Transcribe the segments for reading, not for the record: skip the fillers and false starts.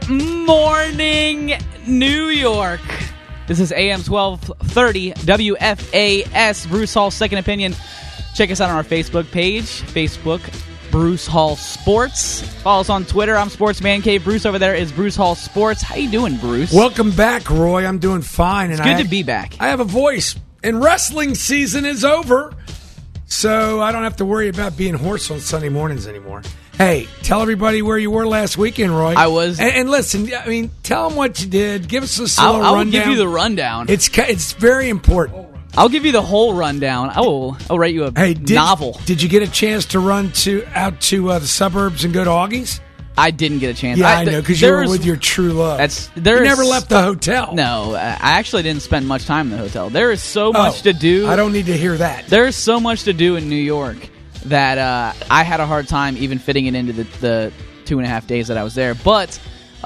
morning, New York. This is AM 1230 WFAS, Bruce Hall Second Opinion. Check us out on our Facebook page, Facebook Bruce Hall Sports. Follow us on Twitter. I'm Sportsman Cave. Bruce over there is Bruce Hall Sports. How you doing, Bruce? Welcome back, Roy. I'm doing fine. It's good to be back. I have a voice, and wrestling season is over, so I don't have to worry about being hoarse on Sunday mornings anymore. Hey, tell everybody where you were last weekend, Roy. I was. And listen, I mean, tell them what you did. Give us a slow rundown. I'll give you the rundown. It's very important. I'll give you the whole rundown. I'll write you a novel. Did you get a chance to run out to the suburbs and go to Augie's? I didn't get a chance. Yeah, I know, because you were with your true love. You never left the hotel. No, I actually didn't spend much time in the hotel. There is so much to do. I don't need to hear that. There is so much to do in New York that I had a hard time even fitting it into the 2.5 days that I was there. But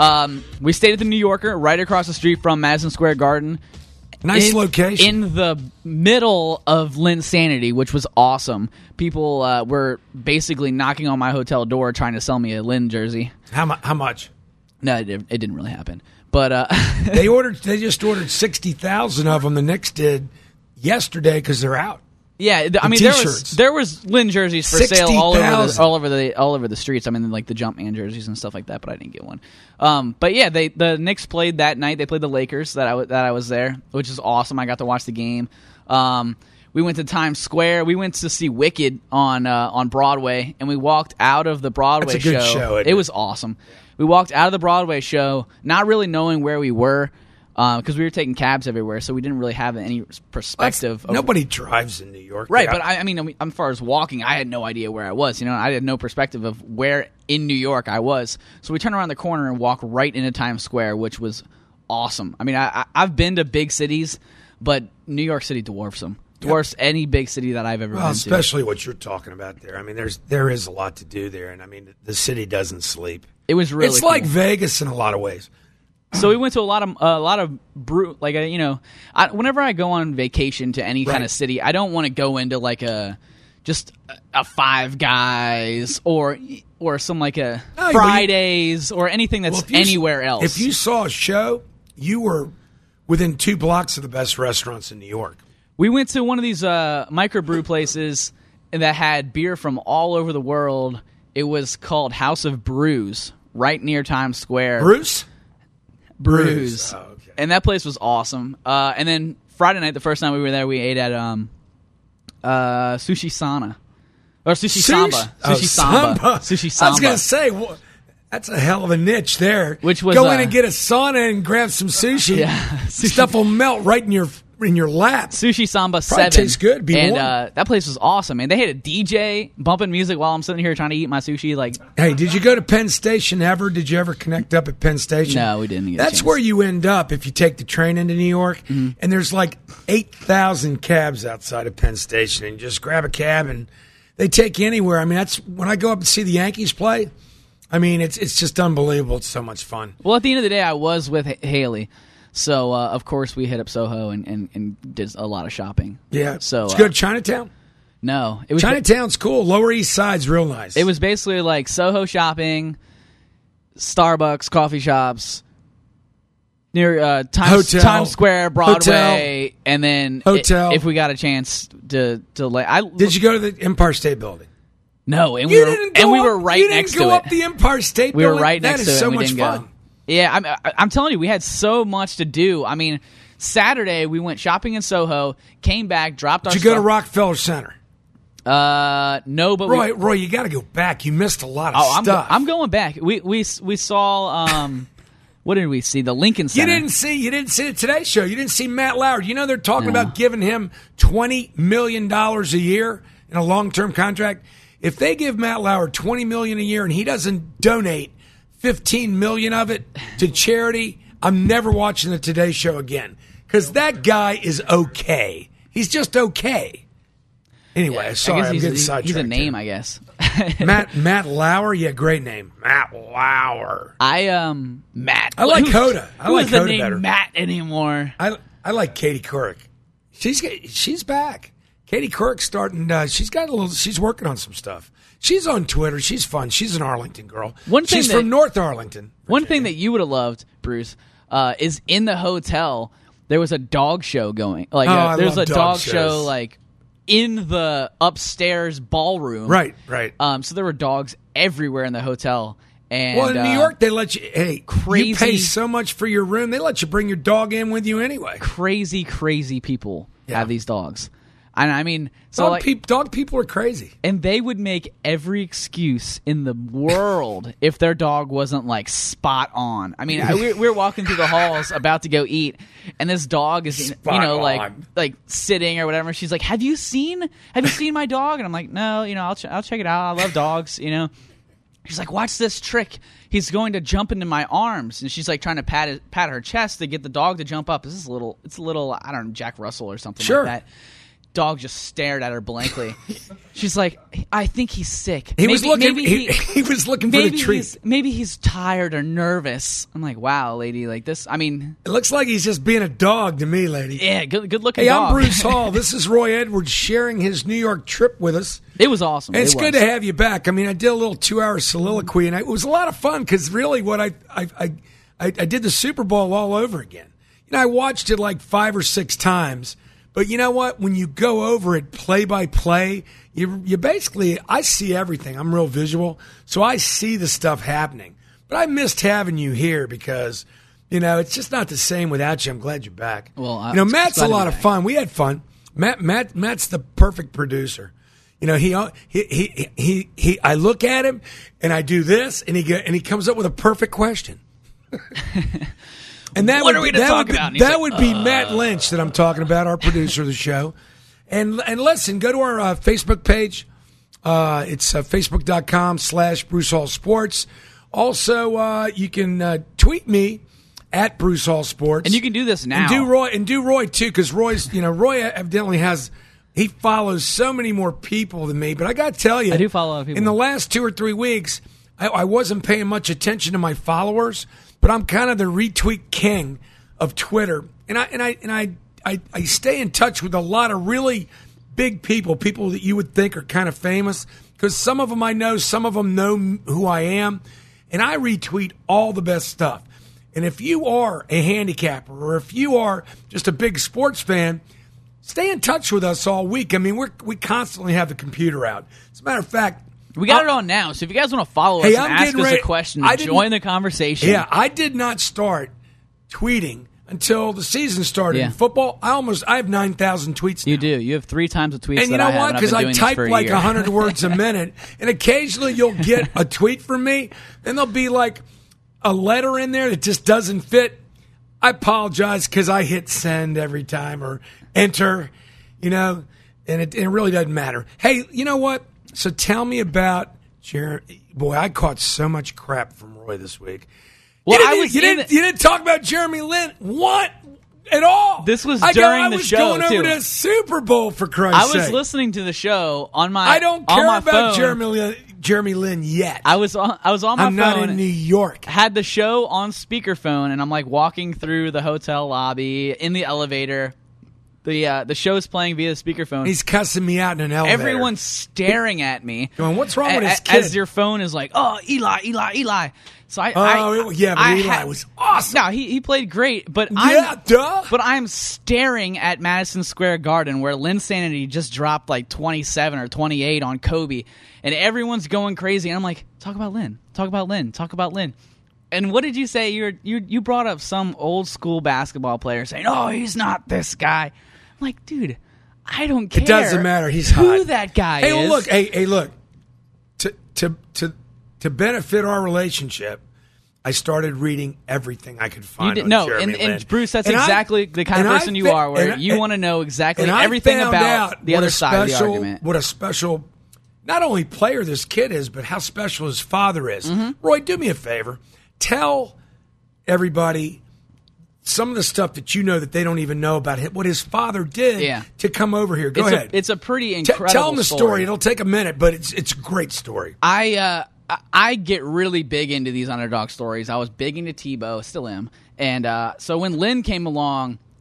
we stayed at the New Yorker right across the street from Madison Square Garden. Nice location. In the middle of Linsanity, which was awesome. People were basically knocking on my hotel door trying to sell me a Lynn jersey. How much? No, it didn't really happen. But they just ordered 60,000 of them. The Knicks did yesterday because they're out. Yeah, I mean there was Lynn jerseys for sale all over the streets. I mean, like the Jumpman jerseys and stuff like that, but I didn't get one. But yeah, the Knicks played that night. They played the Lakers that I was there, which is awesome. I got to watch the game. We went to Times Square. We went to see Wicked on Broadway, and we walked out of the Broadway That's a good show. It was awesome. We walked out of the Broadway show, not really knowing where we were. Because we were taking cabs everywhere, so we didn't really have any perspective. Nobody drives in New York. Right, but I mean, as far as walking, I had no idea where I was. I had no perspective of where in New York I was. So we turned around the corner and walked right into Times Square, which was awesome. I mean, I've been to big cities, but New York City dwarfs them. Dwarfs any big city that I've ever been to. Especially what you're talking about there. I mean, there is a lot to do there, and I mean, the city doesn't sleep. It was really It's cool. like Vegas in a lot of ways. So we went to a lot of whenever I go on vacation to any kind of city, I don't want to go into like just a Five Guys or some Fridays or anything that's anywhere else. If you saw a show, you were within 2 blocks of the best restaurants in New York. We went to one of these microbrew places that had beer from all over the world. It was called House of Brews, right near Times Square. Brews. Oh, okay. And that place was awesome. And then Friday night, the first time we were there, we ate at Sushi Sana. Or Sushi Samba. Sushi Samba. I was going to say, that's a hell of a niche there. Which was go in and get a sauna and grab some sushi. Yeah. Stuff will melt right in your lap. Sushi Samba Probably 7. Tastes good. And that place was awesome, man. They had a DJ bumping music while I'm sitting here trying to eat my sushi. Hey, did you go to Penn Station ever? Did you ever connect up at Penn Station? No, we didn't. That's where you end up if you take the train into New York. Mm-hmm. And there's like 8,000 cabs outside of Penn Station, and you just grab a cab and they take you anywhere. I mean, that's when I go up and see the Yankees play. I mean, it's just unbelievable. It's so much fun. Well, at the end of the day, I was with Haley. So, of course, we hit up Soho and did a lot of shopping. Yeah. So, did you go to Chinatown? No. Chinatown's cool. Lower East Side's real nice. It was basically like Soho shopping, Starbucks, coffee shops, near Times Square, Broadway, hotel, and then if we got a chance to Did you go to the Empire State Building? No, and we were right next to it. You didn't go up the Empire State Building? We were right next to it. That is so much fun. Yeah, I'm telling you, we had so much to do. I mean, Saturday we went shopping in Soho, came back, dropped our stuff. Did you go to Rockefeller Center? No, but Roy, you got to go back. You missed a lot of stuff. I'm going back. We saw what did we see? The Lincoln Center. You didn't see the Today Show. You didn't see Matt Lauer. You know they're talking about giving him $20 million a year in a long-term contract. If they give Matt Lauer $20 million a year and he doesn't donate $15 million of it to charity, I'm never watching the Today Show again. Because that guy is okay. He's just okay. Anyway, sorry, I'm getting sidetracked. He's a name, I guess. Matt Lauer? Yeah, great name. Matt Lauer. Matt. I like Hoda. I like Who's the Hoda name better. Matt anymore? I like Katie Couric. She's back. Katie Couric's starting. She's working on some stuff. She's on Twitter. She's fun. She's an Arlington girl. She's from North Arlington, Virginia. One thing that you would have loved, Bruce, is in the hotel there was a dog show going. There's a dog show like in the upstairs ballroom. Right. So there were dogs everywhere in the hotel. And, in New York, they let you. Crazy, you pay so much for your room. They let you bring your dog in with you anyway. Crazy people have these dogs. And I mean, dog people are crazy. And they would make every excuse in the world if their dog wasn't like spot on. I mean, we were walking through the halls about to go eat, and this dog is like sitting or whatever. She's like, "Have you seen my dog?" And I'm like, "No, I'll check it out. I love dogs, She's like, "Watch this trick. He's going to jump into my arms." And she's like trying to pat her chest to get the dog to jump up. It's a little, I don't know, Jack Russell or something like that. Dog just stared at her blankly. She's like, "I think he's sick." He was looking for the treat. Maybe he's tired or nervous. I'm like, "Wow, lady, like this." I mean, it looks like he's just being a dog to me, lady. Yeah, good looking. Hey, dog. I'm Bruce Hall. This is Roy Edwards sharing his New York trip with us. It was awesome. And it's good to have you back. I mean, I did a little 2-hour soliloquy, and it was a lot of fun because really, what I did the Super Bowl all over again. I watched it like 5 or 6 times. But you know what? When you go over it play by play, you basically, I see everything. I'm real visual, so I see the stuff happening. But I missed having you here because, it's just not the same without you. I'm glad you're back. Well, Matt's a lot of fun. We had fun. Matt's the perfect producer. I look at him and I do this, and he comes up with a perfect question. And that what are we to talk about? That would be Matt Lynch that I'm talking about, our producer of the show. And listen, go to our Facebook page. It's facebook.com/Bruce Hall Sports. Also, you can tweet me at Bruce Hall Sports. And you can do this now. And do Roy too, because Roy evidently he follows so many more people than me. But I got to tell you, I do follow a lot of people. In the last 2 or 3 weeks, I wasn't paying much attention to my followers. But I'm kind of the retweet king of Twitter, and I stay in touch with a lot of really big people that you would think are kind of famous, because some of them I know, some of them know who I am, and I retweet all the best stuff. And if you are a handicapper or if you are just a big sports fan, stay in touch with us all week. I mean, we constantly have the computer out. As a matter of fact, we got it on now, so if you guys want to follow us and ask us a question, join the conversation. Yeah, I did not start tweeting until the season started. In football, I have 9,000 tweets now. You do. You have 3 times the tweets and you know what? Because I type like 100 words a minute, and occasionally you'll get a tweet from me, and there'll be like a letter in there that just doesn't fit. I apologize because I hit send every time or enter, and it really doesn't matter. Hey, you know what? So tell me about Jeremy. Boy, I caught so much crap from Roy this week. Well, you didn't talk about Jeremy Lin. What? At all. This was during the show, too. I was going over to Super Bowl, for Christ's sake. I was listening to the show on my I don't care about Jeremy Lin yet. I was on my phone. I'm not in New York. Had the show on speakerphone, and I'm like walking through the hotel lobby in the elevator. The show's playing via speakerphone. He's cussing me out in an elevator. Everyone's staring at me. Going, what's wrong with his kid? As your phone is like, oh, Eli. So Eli was awesome. No, he played great, but I'm staring at Madison Square Garden where Linsanity just dropped like 27 or 28 on Kobe, and everyone's going crazy. And I'm like, talk about Lin. And what did you say? You brought up some old school basketball player saying, "Oh, he's not this guy." I'm like, dude, I don't care. It doesn't matter. He's hot. Who that guy is. Hey, look. To benefit our relationship, I started reading everything I could find. Jeremy Lin. And Bruce, that's exactly the kind of person you are, where you want to know exactly everything about the other side of the argument. What a special, not only player this kid is, but how special his father is. Mm-hmm. Roy, do me a favor. Tell everybody some of the stuff that you know that they don't even know about what his father did to come over here. Go ahead. It's a pretty incredible tell them the story. It'll take a minute, but it's a great story. I get really big into these underdog stories. I was big into Tebow, still am. And so when Lin came along,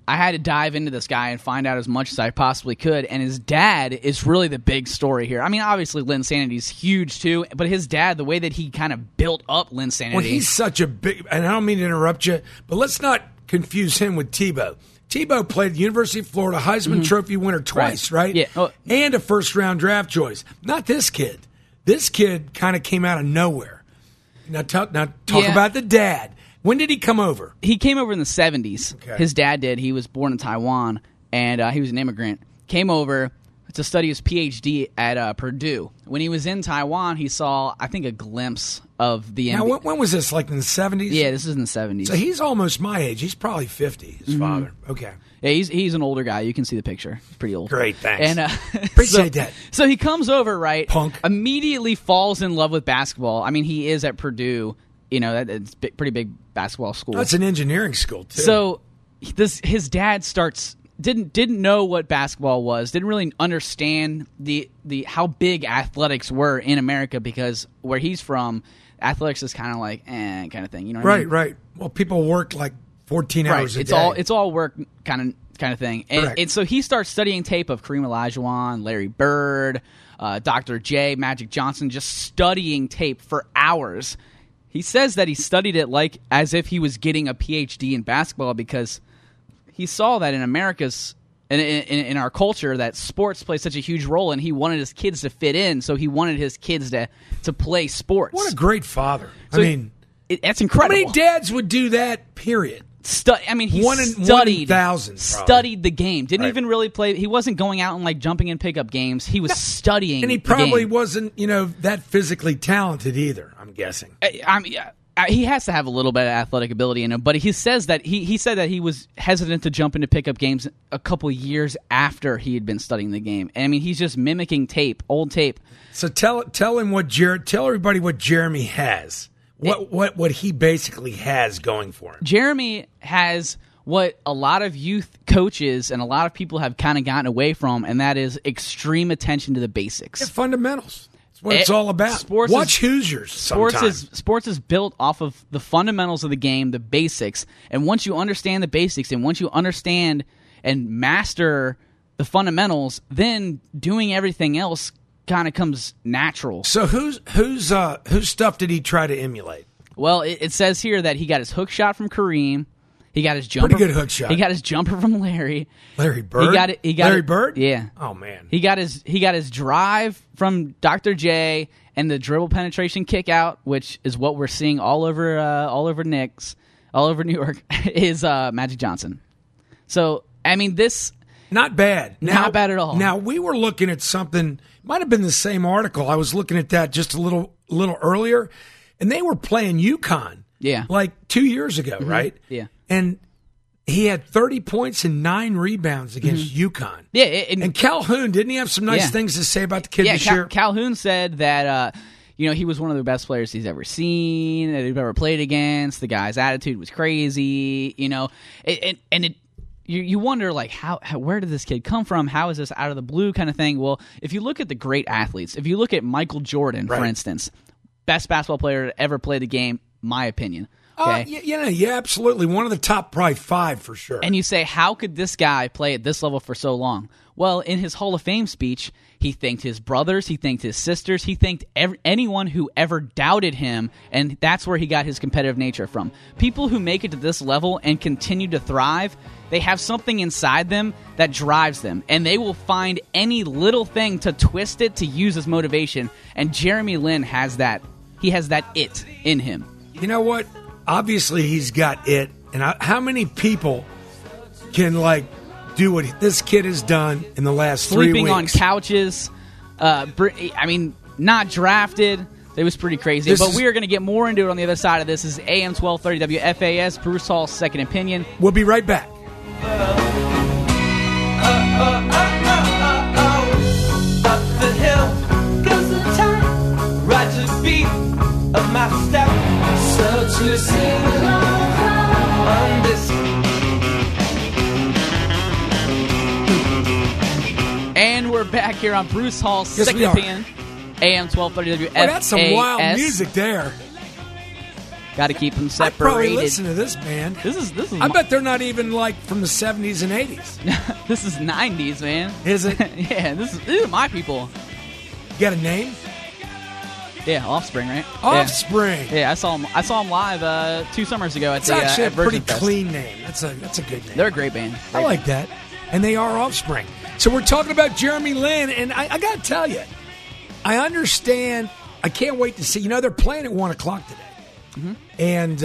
I had to dive into this guy and find out as much as I possibly could. And his dad is really the big story here. I mean, obviously Linsanity's huge too, but his dad, the way that he kind of built up Linsanity. Well, he's such a big, and I don't mean to interrupt you, but let's not confuse him with Tebow. Tebow played at the University of Florida, Heisman Trophy winner twice, right? Yeah. Oh. And a first-round draft choice. Not this kid. This kid kind of came out of nowhere. Now talk about the dad. When did he come over? He came over in the 70s. Okay. His dad did. He was born in Taiwan, and he was an immigrant. Came over to study his PhD at Purdue. When he was in Taiwan, he saw, I think, a glimpse of the NBA. Now, when was this? Like in the 70s? Yeah, this is in the 70s. So he's almost my age. He's probably 50, his father. Okay. Yeah, he's an older guy. You can see the picture. He's pretty old. Great, thanks. And appreciate that. So he comes over, right? Punk. Immediately falls in love with basketball. I mean, he is at Purdue. You know, it's pretty big basketball school. That's an engineering school too. So his dad didn't know what basketball was. Didn't really understand the how big athletics were in America, because where he's from, athletics is kind of like kind of thing. You know what I mean? Right. Well, people work like 14 hours a day. It's all work kind of thing. And so he starts studying tape of Kareem Olajuwon, Larry Bird, Dr. J, Magic Johnson, just studying tape for hours. He says that he studied it like as if he was getting a PhD in basketball, because he saw that in America's in our culture that sports play such a huge role, and he wanted his kids to fit in, so he wanted his kids to play sports. What a great father. So that's incredible. How many dads would do that, period? He studied the game. Didn't even really play. He wasn't going out and like jumping in pickup games. He was studying. And he probably wasn't, that physically talented either, I'm guessing. He has to have a little bit of athletic ability in him, but he says that he said that he was hesitant to jump into pickup games a couple years after he had been studying the game. And I mean, he's just mimicking old tape. So tell everybody what Jeremy has. What he basically has going for him. Jeremy has what a lot of youth coaches and a lot of people have kind of gotten away from, and that is extreme attention to the basics. Yeah, fundamentals. That's what it's all about. Watch Hoosiers sometime. Sports is built off of the fundamentals of the game, the basics. And once you understand the basics, and once you understand and master the fundamentals, then doing everything else kind of comes natural. So whose stuff did he try to emulate? Well, it says here that he got his hook shot from Kareem. He got his jumper. Pretty good hook shot. He got his jumper from Larry. Larry Bird. Larry Bird. Yeah. Oh man. He got his drive from Dr. J, and the dribble penetration kick out, which is what we're seeing all over Knicks, all over New York, is Magic Johnson. So I mean, this. Not bad. Not bad at all. Now, we were looking at something, might have been the same article. I was looking at that just a little earlier, and they were playing UConn. Yeah. Like 2 years ago, right? Yeah. And he had 30 points and 9 rebounds against UConn. Yeah. And Calhoun, didn't he have some nice things to say about the kid this year? Calhoun said that, he was one of the best players he's ever seen, that he's ever played against. The guy's attitude was crazy, You wonder, like, where did this kid come from? How is this out of the blue kind of thing? Well, if you look at the great athletes, if you look at Michael Jordan, for instance, best basketball player to ever play the game, my opinion. Okay? Yeah, absolutely. One of the top probably 5 for sure. And you say, how could this guy play at this level for so long? Well, in his Hall of Fame speech, he thanked his brothers, he thanked his sisters, he thanked anyone who ever doubted him, and that's where he got his competitive nature from. People who make it to this level and continue to thrive, they have something inside them that drives them, and they will find any little thing to twist it to use as motivation, and Jeremy Lin has that. He has that it in him. You know what? Obviously, he's got it, and how many people can, do what this kid has done in the last 3 weeks? Sleeping on couches. Not drafted. It was pretty crazy. But we are going to get more into it on the other side of this. This is AM 1230 WFAS, Bruce Hall's Second Opinion. We'll be right back. Up the hill goes the time, right to the beat of my step. So to sing along on this. And we're back here on Bruce Hall's Second Opinion, AM 1230 WFAS. That's some wild music there. Got to keep them separated. I probably listen to this band. This is. I bet they're not even like from the 70s and 80s. This is 90s, man. Is it? Yeah, these are my people. You got a name? Yeah, Offspring, right? Offspring. Yeah, I saw them live 2 summers ago at it's the actually at a pretty Fest. clean name. That's a good name. They're a great band. I like that. And they are Offspring. So we're talking about Jeremy Lin, and I got to tell you, I understand. I can't wait to see. They're playing at 1 o'clock today. Mm-hmm. And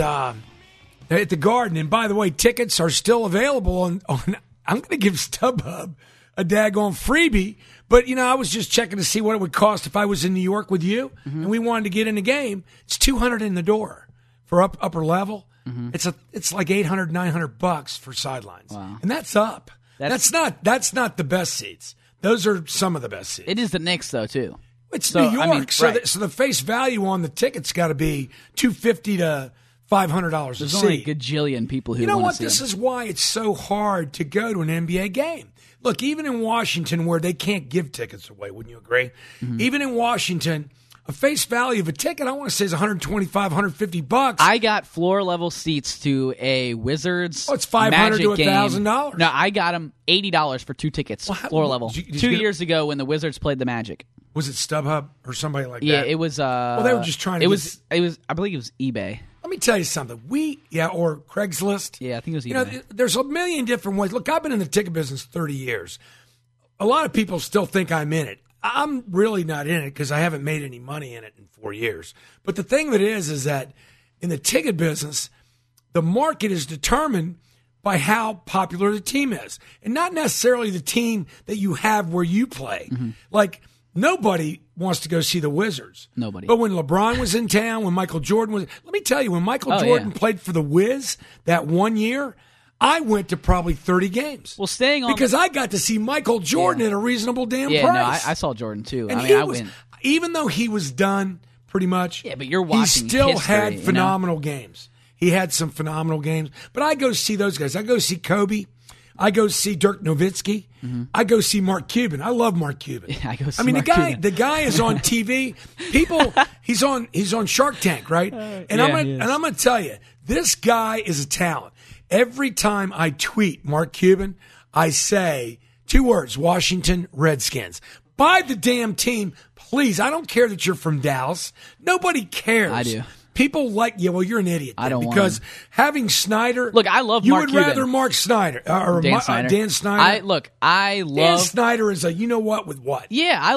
at the Garden. And by the way, tickets are still available on I'm going to give StubHub a daggone freebie. But, I was just checking to see what it would cost if I was in New York with you and we wanted to get in a game. It's $200 in the door for upper level. Mm-hmm. It's like $800, $900 for sidelines. Wow. And that's up. That's not the best seats. Those are some of the best seats. It is the Knicks, though, too. It's New York. So the face value on the ticket's got to be $250 to $500 a seat. There's only a gajillion people who You know what? This is why it's so hard to go to an NBA game. Look, even in Washington, where they can't give tickets away, wouldn't you agree? Mm-hmm. Even in Washington, a face value of a ticket, I want to say, is $125, $150. I got floor level seats to a Wizards. Oh, it's $500 to $1,000. No, I got them $80 for 2 tickets, floor level. Did you 2 years ago when the Wizards played the Magic. Was it StubHub or somebody like that? Yeah, it was. Well, they were just trying to. It was. I believe it was eBay. Let me tell you something. Or Craigslist. Yeah, I think it was eBay. There's a million different ways. Look, I've been in the ticket business 30 years. A lot of people still think I'm in it. I'm really not in it because I haven't made any money in it in 4 years. But the thing of it is that in the ticket business, the market is determined by how popular the team is, and not necessarily the team that you have where you play. Mm-hmm. Like, nobody wants to go see the Wizards. Nobody. But when LeBron was in town, when Michael Jordan was... Let me tell you, when Michael Jordan played for the Wiz that 1 year, I went to probably 30 games. Well, staying on... Because I got to see Michael Jordan at a reasonable damn price. Yeah, no, I saw Jordan too. And I went... Even though he was done, pretty much... Yeah, but you're watching he still history, had phenomenal games. He had some phenomenal games. But I go see those guys. I go see Kobe. I go see Dirk Nowitzki. Mm-hmm. I go see Mark Cuban. I love Mark Cuban. Yeah, I go see Mark Cuban. The guy is on TV. He's on Shark Tank, right? And I'm going to tell you, this guy is a talent. Every time I tweet Mark Cuban, I say 2 words: Washington Redskins. Buy the damn team, please. I don't care that you're from Dallas. Nobody cares. I do. People like you. Well, you're an idiot. I don't because having Snyder. Look, I love Mark Cuban. You would rather Mark Snyder or Dan Snyder. Dan Snyder. Dan Snyder is a with what? Yeah, I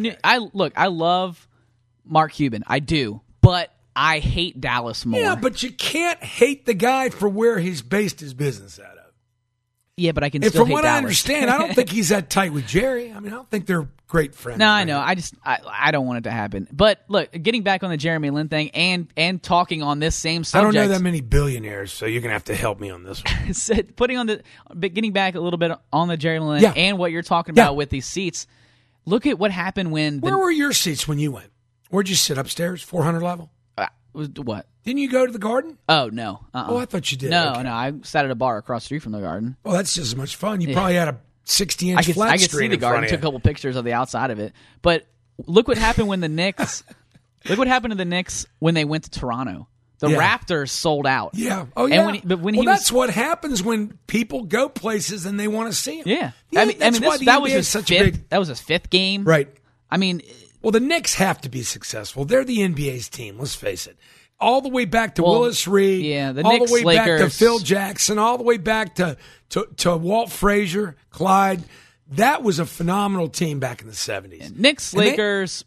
love Mark Cuban. I do, but I hate Dallas more. Yeah, but you can't hate the guy for where he's based his business out of. Yeah, but I can still hate Dallas. From what I understand, I don't think he's that tight with Jerry. I don't think they're great friends. No, I know. I don't want it to happen. But look, getting back on the Jeremy Lin thing and talking on this same subject. I don't know that many billionaires, so you're gonna have to help me on this one. Getting back a little bit on the Jeremy Lin and what you're talking about with these seats. Look at what happened when. Where were your seats when you went? Where'd you sit? Upstairs, 400 level. What? Didn't you go to the Garden? Oh, no. Oh, I thought you did. No, I sat at a bar across the street from the Garden. Well, that's just as much fun. You probably had a 60-inch flat screen. I could see the Garden. Took a couple pictures of the outside of it. But look what happened when the Knicks. Look what happened to the Knicks when they went to Toronto. The Raptors sold out. Yeah. Oh, yeah. That's what happens when people go places and they want to see them. Yeah. That was his 5th game. Right. Well, the Knicks have to be successful. They're the NBA's team, let's face it. All the way back to Willis Reed, all Knicks, the way back to Phil Jackson, all the way back to Walt Frazier, Clyde. That was a phenomenal team back in the 70s. Knicks, Lakers,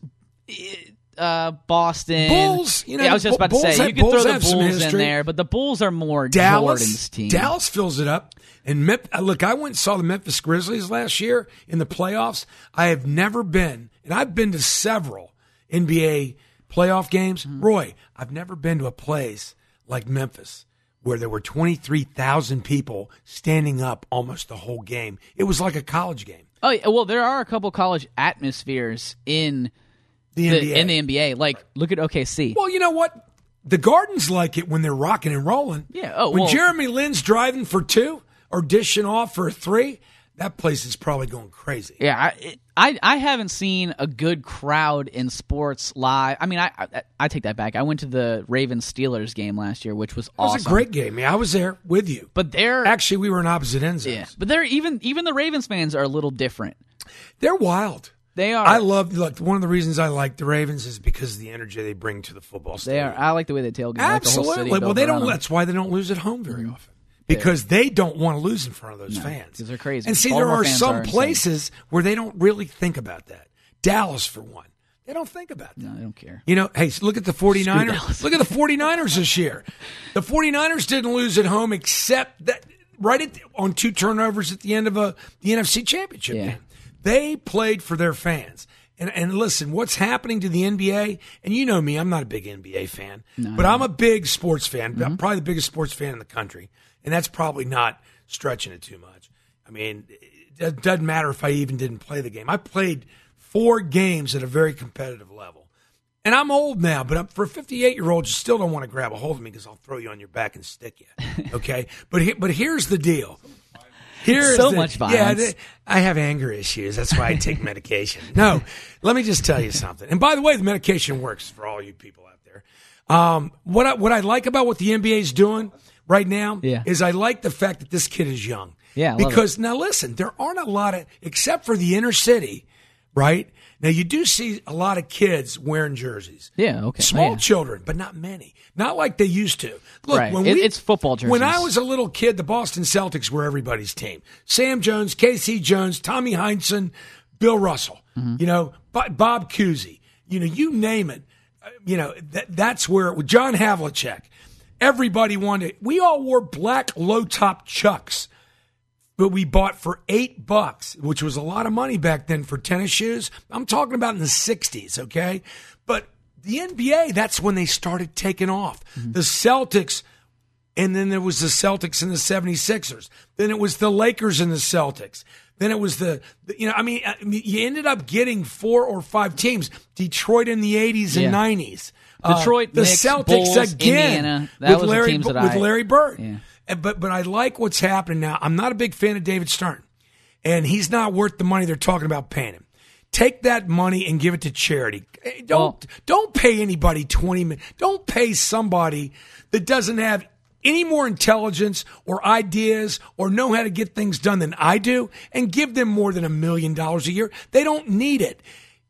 Boston. Bulls. I was just about to say, you could throw the Bulls in there, but the Bulls are more Jordan's team. Dallas fills it up. And look, I went and saw the Memphis Grizzlies last year in the playoffs. I have never been, and I've been to several NBA playoff games. Mm-hmm. Roy, I've never been to a place like Memphis where there were 23,000 people standing up almost the whole game. It was like a college game. Oh, yeah, well, there are a couple college atmospheres in the NBA. Like, look at OKC. Well, you know what? The Garden's like it when they're rocking and rolling. Yeah. When Jeremy Lin's driving for 2 or dishing off for 3, that place is probably going crazy. Yeah, I haven't seen a good crowd in sports live. I mean, I take that back. I went to the Ravens-Steelers game last year, which was awesome. It was a great game. Yeah, I was there with you. But actually, we were in opposite ends. Yeah, but they're even the Ravens fans are a little different. They're wild. They are. Look, one of the reasons I like the Ravens is because of the energy they bring to the football stadium. They are. I like the way they tailgate. Absolutely. Like the whole city that's why they don't lose at home very often. Because they don't want to lose in front of those fans. Because they're crazy. And see, there are some places where they don't really think about that. Dallas, for one. They don't think about that. No, they don't care. Hey, look at the 49ers. Look at the 49ers this year. The 49ers didn't lose at home except that on 2 turnovers at the end of the NFC Championship game. They played for their fans. And listen, what's happening to the NBA, and you know me, I'm not a big NBA fan, but I'm a big sports fan. I'm probably the biggest sports fan in the country. And that's probably not stretching it too much. I mean, it doesn't matter if I even didn't play the game. I played 4 games at a very competitive level. And I'm old now, but for a 58-year-old, you still don't want to grab a hold of me because I'll throw you on your back and stick you. Okay? But here's the deal. Much violence. Yeah, I have anger issues. That's why I take medication. No, let me just tell you something. And by the way, the medication works for all you people out there. What I like about what the NBA is doing right now is I like the fact that this kid is young. Yeah, because now listen, there aren't a lot of, except for the inner city, right? Now you do see a lot of kids wearing jerseys. Yeah, okay. Small children, but not many. Not like they used to. Look, right. It's football jerseys. When I was a little kid, the Boston Celtics were everybody's team. Sam Jones, K.C. Jones, Tommy Heinsohn, Bill Russell, Bob Cousy, you name it. That's where, with John Havlicek, everybody wanted. We all wore black low-top Chucks, but we bought for $8, which was a lot of money back then for tennis shoes. I'm talking about in the 60s, okay? But the NBA, that's when they started taking off. Mm-hmm. The Celtics, and then there was the Celtics and the 76ers. Then it was the Lakers and the Celtics. Then it was you ended up getting 4 or 5 teams. Detroit in the 80s and 90s. Detroit, the Knicks, Celtics Bulls, again. Indiana. That was Larry, the teams that with Larry Bird. Yeah. But I like what's happening now. I'm not a big fan of David Stern, and he's not worth the money they're talking about paying him. Take that money and give it to charity. Don't pay anybody $20 million. Don't pay somebody that doesn't have any more intelligence or ideas or know how to get things done than I do, and give them more than $1 million a year. They don't need it.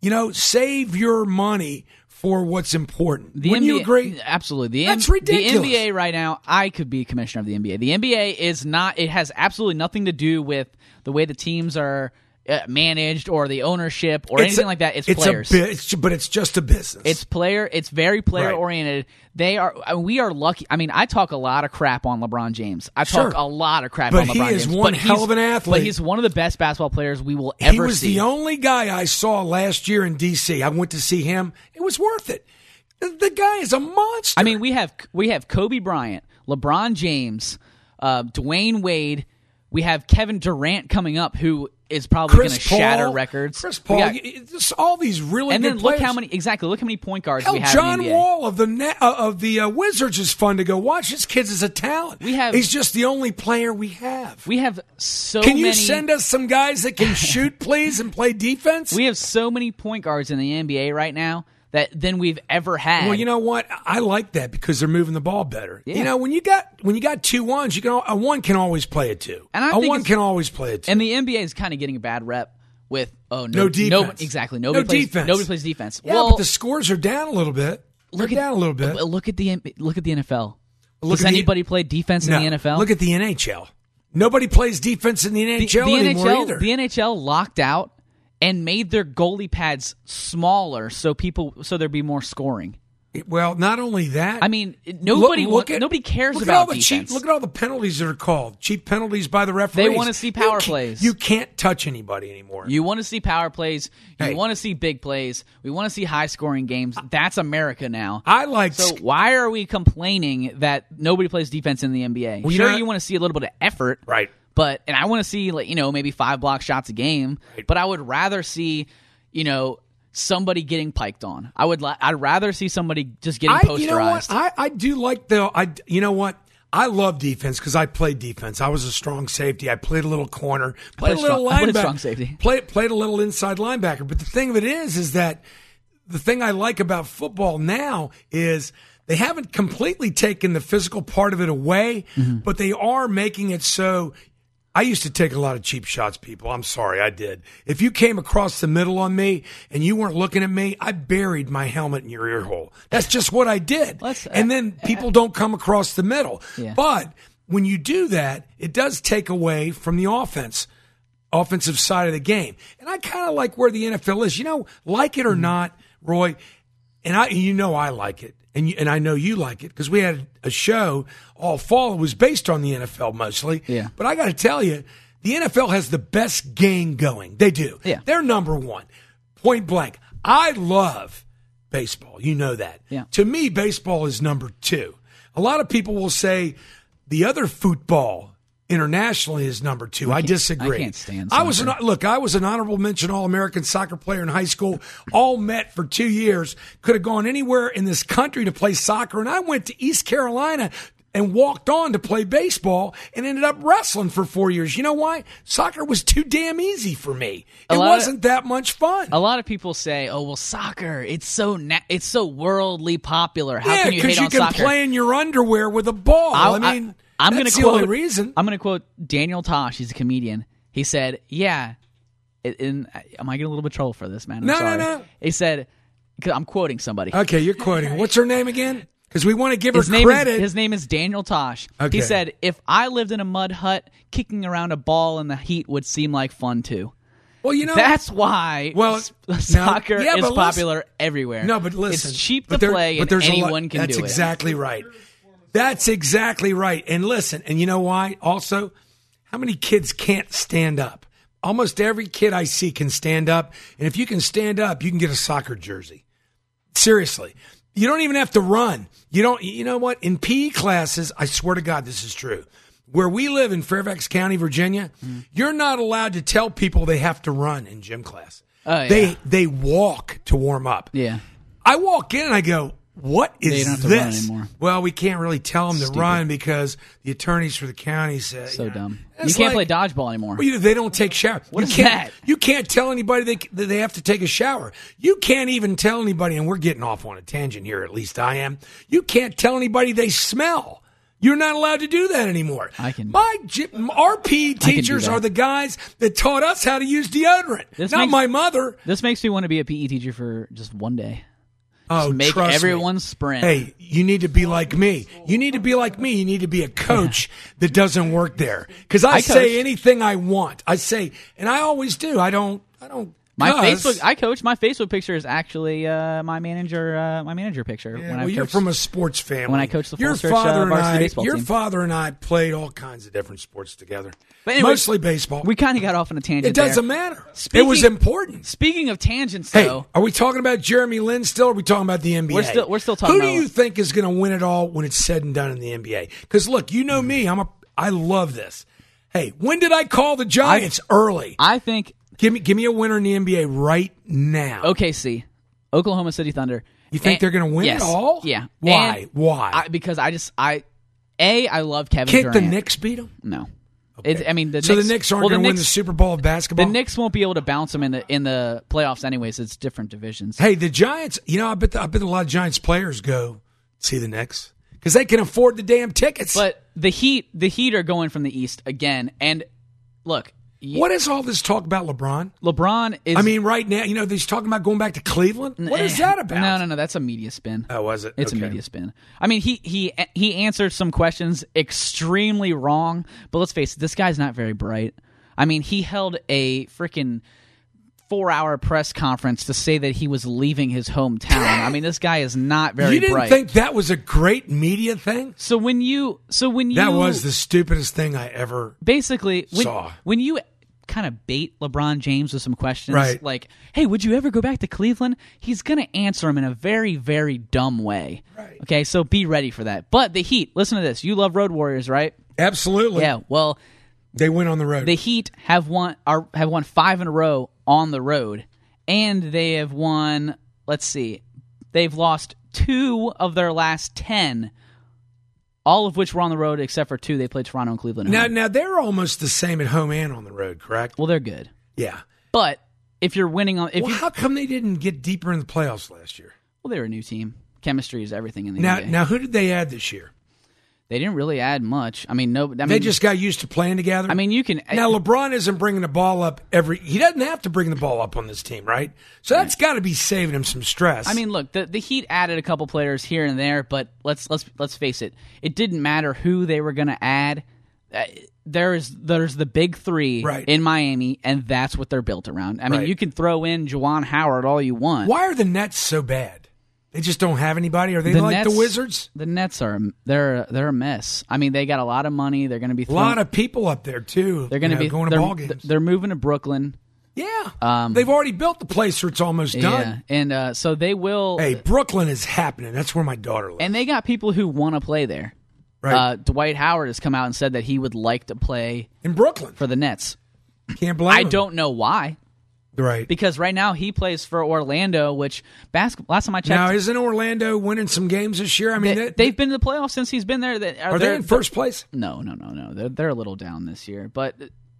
Save your money for what's important. Wouldn't you agree? Absolutely. That's ridiculous. The NBA right now, I could be commissioner of the NBA. The NBA is not, it has absolutely nothing to do with the way the teams are managed or the ownership or anything like that. It's players. But it's just a business. It's very player oriented. We are lucky. I mean, I talk a lot of crap on LeBron James. I talk a lot of crap on LeBron James. But he is one hell of an athlete. But he's one of the best basketball players we will ever see. He was the only guy I saw last year in D.C. I went to see him. It was worth it. The guy is a monster. I mean, we have Kobe Bryant, LeBron James, Dwayne Wade. We have Kevin Durant coming up, who is probably going to shatter records. Chris Paul, all these really good players. And then look how many point guards we have John in the NBA. Wall of the Wizards is fun to go watch. This kid is a talent. He's just the only player we have. We have so many. Can you send us some guys that can shoot, please, and play defense? We have so many point guards in the NBA right now than we've ever had. Well, you know what? I like that because they're moving the ball better. Yeah. When you got 2 ones, a 1 can always play a 2. And a 1 can always play a 2. And the NBA is kind of getting a bad rep with no defense. Exactly. Nobody plays defense. Yeah, but the scores are down a little bit. Look at the NFL. Does anybody play defense in the NFL? Look at the NHL. Nobody plays defense in the NHL anymore either. The NHL locked out and made their goalie pads smaller so there'd be more scoring. Well, not only that. I mean, nobody cares about defense. Look at all the penalties that are called. Cheap penalties by the referees. They want to see power plays. You can't touch anybody anymore. You want to see power plays. You want to see big plays. We want to see high-scoring games. That's America now. So why are we complaining that nobody plays defense in the NBA? Well, you want to see a little bit of effort. Right. And I want to see maybe 5 block shots a game. Right. But I would rather see somebody getting piked on. I'd rather see somebody just getting posterized. I do like you know what? I love defense because I played defense. I was a strong safety. I played a little corner, played a little linebacker, strong safety. Played a little inside linebacker. But the thing of it is that the thing I like about football now is they haven't completely taken the physical part of it away, but they are making it so. I used to take a lot of cheap shots, people. I'm sorry, I did. If you came across the middle on me and you weren't looking at me, I buried my helmet in your ear hole. That's just what I did. And then people don't come across the middle. Yeah. But when you do that, it does take away from the offensive side of the game. And I kind of like where the NFL is. Like it or not, Roy, and I like it. And I know you like it because we had a show all fall. It was based on the NFL mostly. Yeah. But I got to tell you, the NFL has the best game going. They do. Yeah. They're number one. Point blank. I love baseball. You know that. Yeah. To me, baseball is number two. A lot of people will say the other football internationally is number two. I disagree. I can't stand soccer. I was an honorable mention All-American soccer player in high school, all met for 2 years, could have gone anywhere in this country to play soccer, and I went to East Carolina and walked on to play baseball and ended up wrestling for 4 years. You know why? Soccer was too damn easy for me. It wasn't that much fun. A lot of people say, "Oh, well, soccer, it's so worldly popular. How can you hate on soccer?" Yeah, because you can play in your underwear with a ball. That's the only reason. I'm going to quote Daniel Tosh. He's a comedian. He said, "Yeah." Am I getting a little bit of trouble for this, man? No. He said, I'm quoting somebody. Okay, you're quoting. What's her name again? Because we want to give her credit. His name is Daniel Tosh. Okay. He said, "If I lived in a mud hut, kicking around a ball in the heat would seem like fun too." Well, that's why soccer is popular everywhere. No, but listen. It's cheap to play and anyone can do it. That's exactly right. That's exactly right. And listen, and you know why? Also, how many kids can't stand up? Almost every kid I see can stand up. And if you can stand up, you can get a soccer jersey. Seriously. You don't even have to run. You know what? In PE classes, I swear to God, this is true. Where we live in Fairfax County, Virginia, you're not allowed to tell people they have to run in gym class. Oh, yeah. They walk to warm up. Yeah. I walk in and I go, what is they don't have to this? Run anymore. Well, we can't really tell them to run because the attorneys for the county said so dumb. You can't play dodgeball anymore. Well, they don't take showers. What is that? You can't tell anybody that they have to take a shower. You can't even tell anybody, and we're getting off on a tangent here, at least I am. You can't tell anybody they smell. You're not allowed to do that anymore. Our PE teachers are the guys that taught us how to use deodorant, my mother. This makes me want to be a PE teacher for just one day. Oh, make trust everyone me. sprint. Hey, you need to be like me. You need to be like me. You need to be a coach that doesn't work there. Because I say anything I want. I say, and I always do. I don't. I coach. My Facebook picture is actually my manager picture. Yeah, you're from a sports family. When I coached the full church varsity baseball team. Your father and I played all kinds of different sports together. But anyway, mostly baseball. We kind of got off on a tangent. It doesn't matter. It was important. Speaking of tangents, though, are we talking about Jeremy Lin still? Or are we talking about the NBA? We're still talking. Who do you think is going to win it all when it's said and done in the NBA? Because look, you know me. I love this. Hey, when did I call the Giants early? I think. Give me a winner in the NBA right now. OKC, Oklahoma City Thunder. You think they're going to win it all? Yeah. Why? Why? Because I love Kevin Can't Durant. the Knicks beat them? No. Okay. The Knicks, the Knicks aren't going to win the Super Bowl of basketball? The Knicks won't be able to bounce them in the playoffs anyways. It's different divisions. Hey, the Giants, I bet a lot of Giants players go see the Knicks because they can afford the damn tickets. But the Heat are going from the East again. And look. What is all this talk about LeBron? LeBron is... I mean, right now, he's talking about going back to Cleveland? What is that about? No, that's a media spin. Oh, was it? It's a media spin. I mean, he answered some questions extremely wrong, but let's face it, this guy's not very bright. I mean, he held a freaking 4-hour press conference to say that he was leaving his hometown. I mean, this guy is not very bright. You didn't think that was a great media thing? So when you that was the stupidest thing I ever saw. When you kind of bait LeBron James with some questions, right, like, "Hey, would you ever go back to Cleveland?" He's going to answer him in a very, very dumb way. Right. Okay, so be ready for that. But the Heat, listen to this. You love Road Warriors, right? Absolutely. Yeah. Well, they win on the road. The Heat have won 5 in a row on the road, and they have won. Let's see, they've lost 2 of their last 10 all of which were on the road except for 2. They played Toronto and Cleveland. Now they're almost the same at home and on the road, correct? Well, they're good. Yeah. But if you're winning on... how come they didn't get deeper in the playoffs last year? Well, they were a new team. Chemistry is everything in the NBA. Now, who did they add this year? They didn't really add much. They just got used to playing together? You can... Now, LeBron isn't bringing the ball up he doesn't have to bring the ball up on this team, right? So that's got to be saving him some stress. Look, the Heat added a couple players here and there, but let's face it. It didn't matter who they were going to add. There's the big 3 in Miami, and that's what they're built around. You can throw in Juwan Howard all you want. Why are the Nets so bad? They just don't have anybody? Are they the Wizards? The Nets they're a mess. They got a lot of money. They're going to be a lot of people up there too. They're going to be going to ball games. They're moving to Brooklyn. Yeah, they've already built the place, or it's almost done. And so they will. Hey, Brooklyn is happening. That's where my daughter lives. And they got people who want to play there. Right. Dwight Howard has come out and said that he would like to play in Brooklyn for the Nets. Can't blame him. I don't know why. Right. Because right now he plays for Orlando, which last time I checked. Now, isn't Orlando winning some games this year? They've been to the playoffs since he's been there. Are they in first place? No. They're a little down this year, but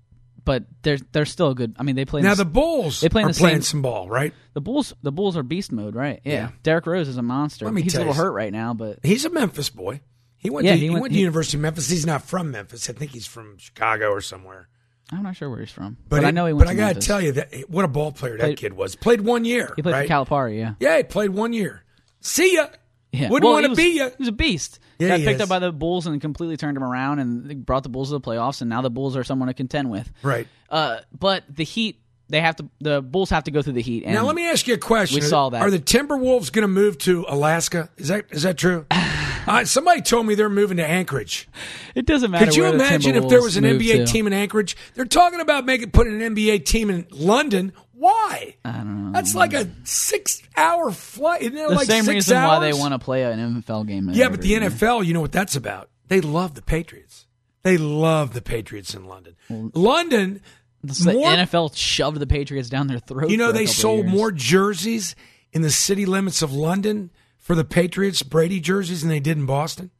they're still good. They play now. The Bulls are playing some ball, right? The Bulls are beast mode, right? Yeah. Derrick Rose is a monster. He's a little hurt right now, but he's a Memphis boy. He went to University of Memphis. He's not from Memphis. I think he's from Chicago or somewhere. I'm not sure where he's from, but I know he went. But I got to tell you what a ball player that kid was. Played 1 year. He played for Calipari, yeah. Yeah, he played 1 year. See ya. Yeah. Wouldn't want to be ya. He was a beast. Yeah, got picked up by the Bulls and completely turned him around and brought the Bulls to the playoffs, and now the Bulls are someone to contend with. Right. But the Heat, the Bulls have to go through the Heat. And now let me ask you a question. We saw that. Are the Timberwolves going to move to Alaska? Is that true? Somebody told me they're moving to Anchorage. It doesn't matter. Could you imagine if there was an NBA team in Anchorage? They're talking about putting an NBA team in London. Why? I don't know. That's like a 6-hour flight. Isn't it the like same 6 reason hours? why they want to play an NFL game. Yeah, but the NFL, you know what that's about? They love the Patriots. They love the Patriots in London. London. The NFL shoved the Patriots down their throat. They sold more jerseys in the city limits of London for the Patriots, Brady jerseys, than they did in Boston?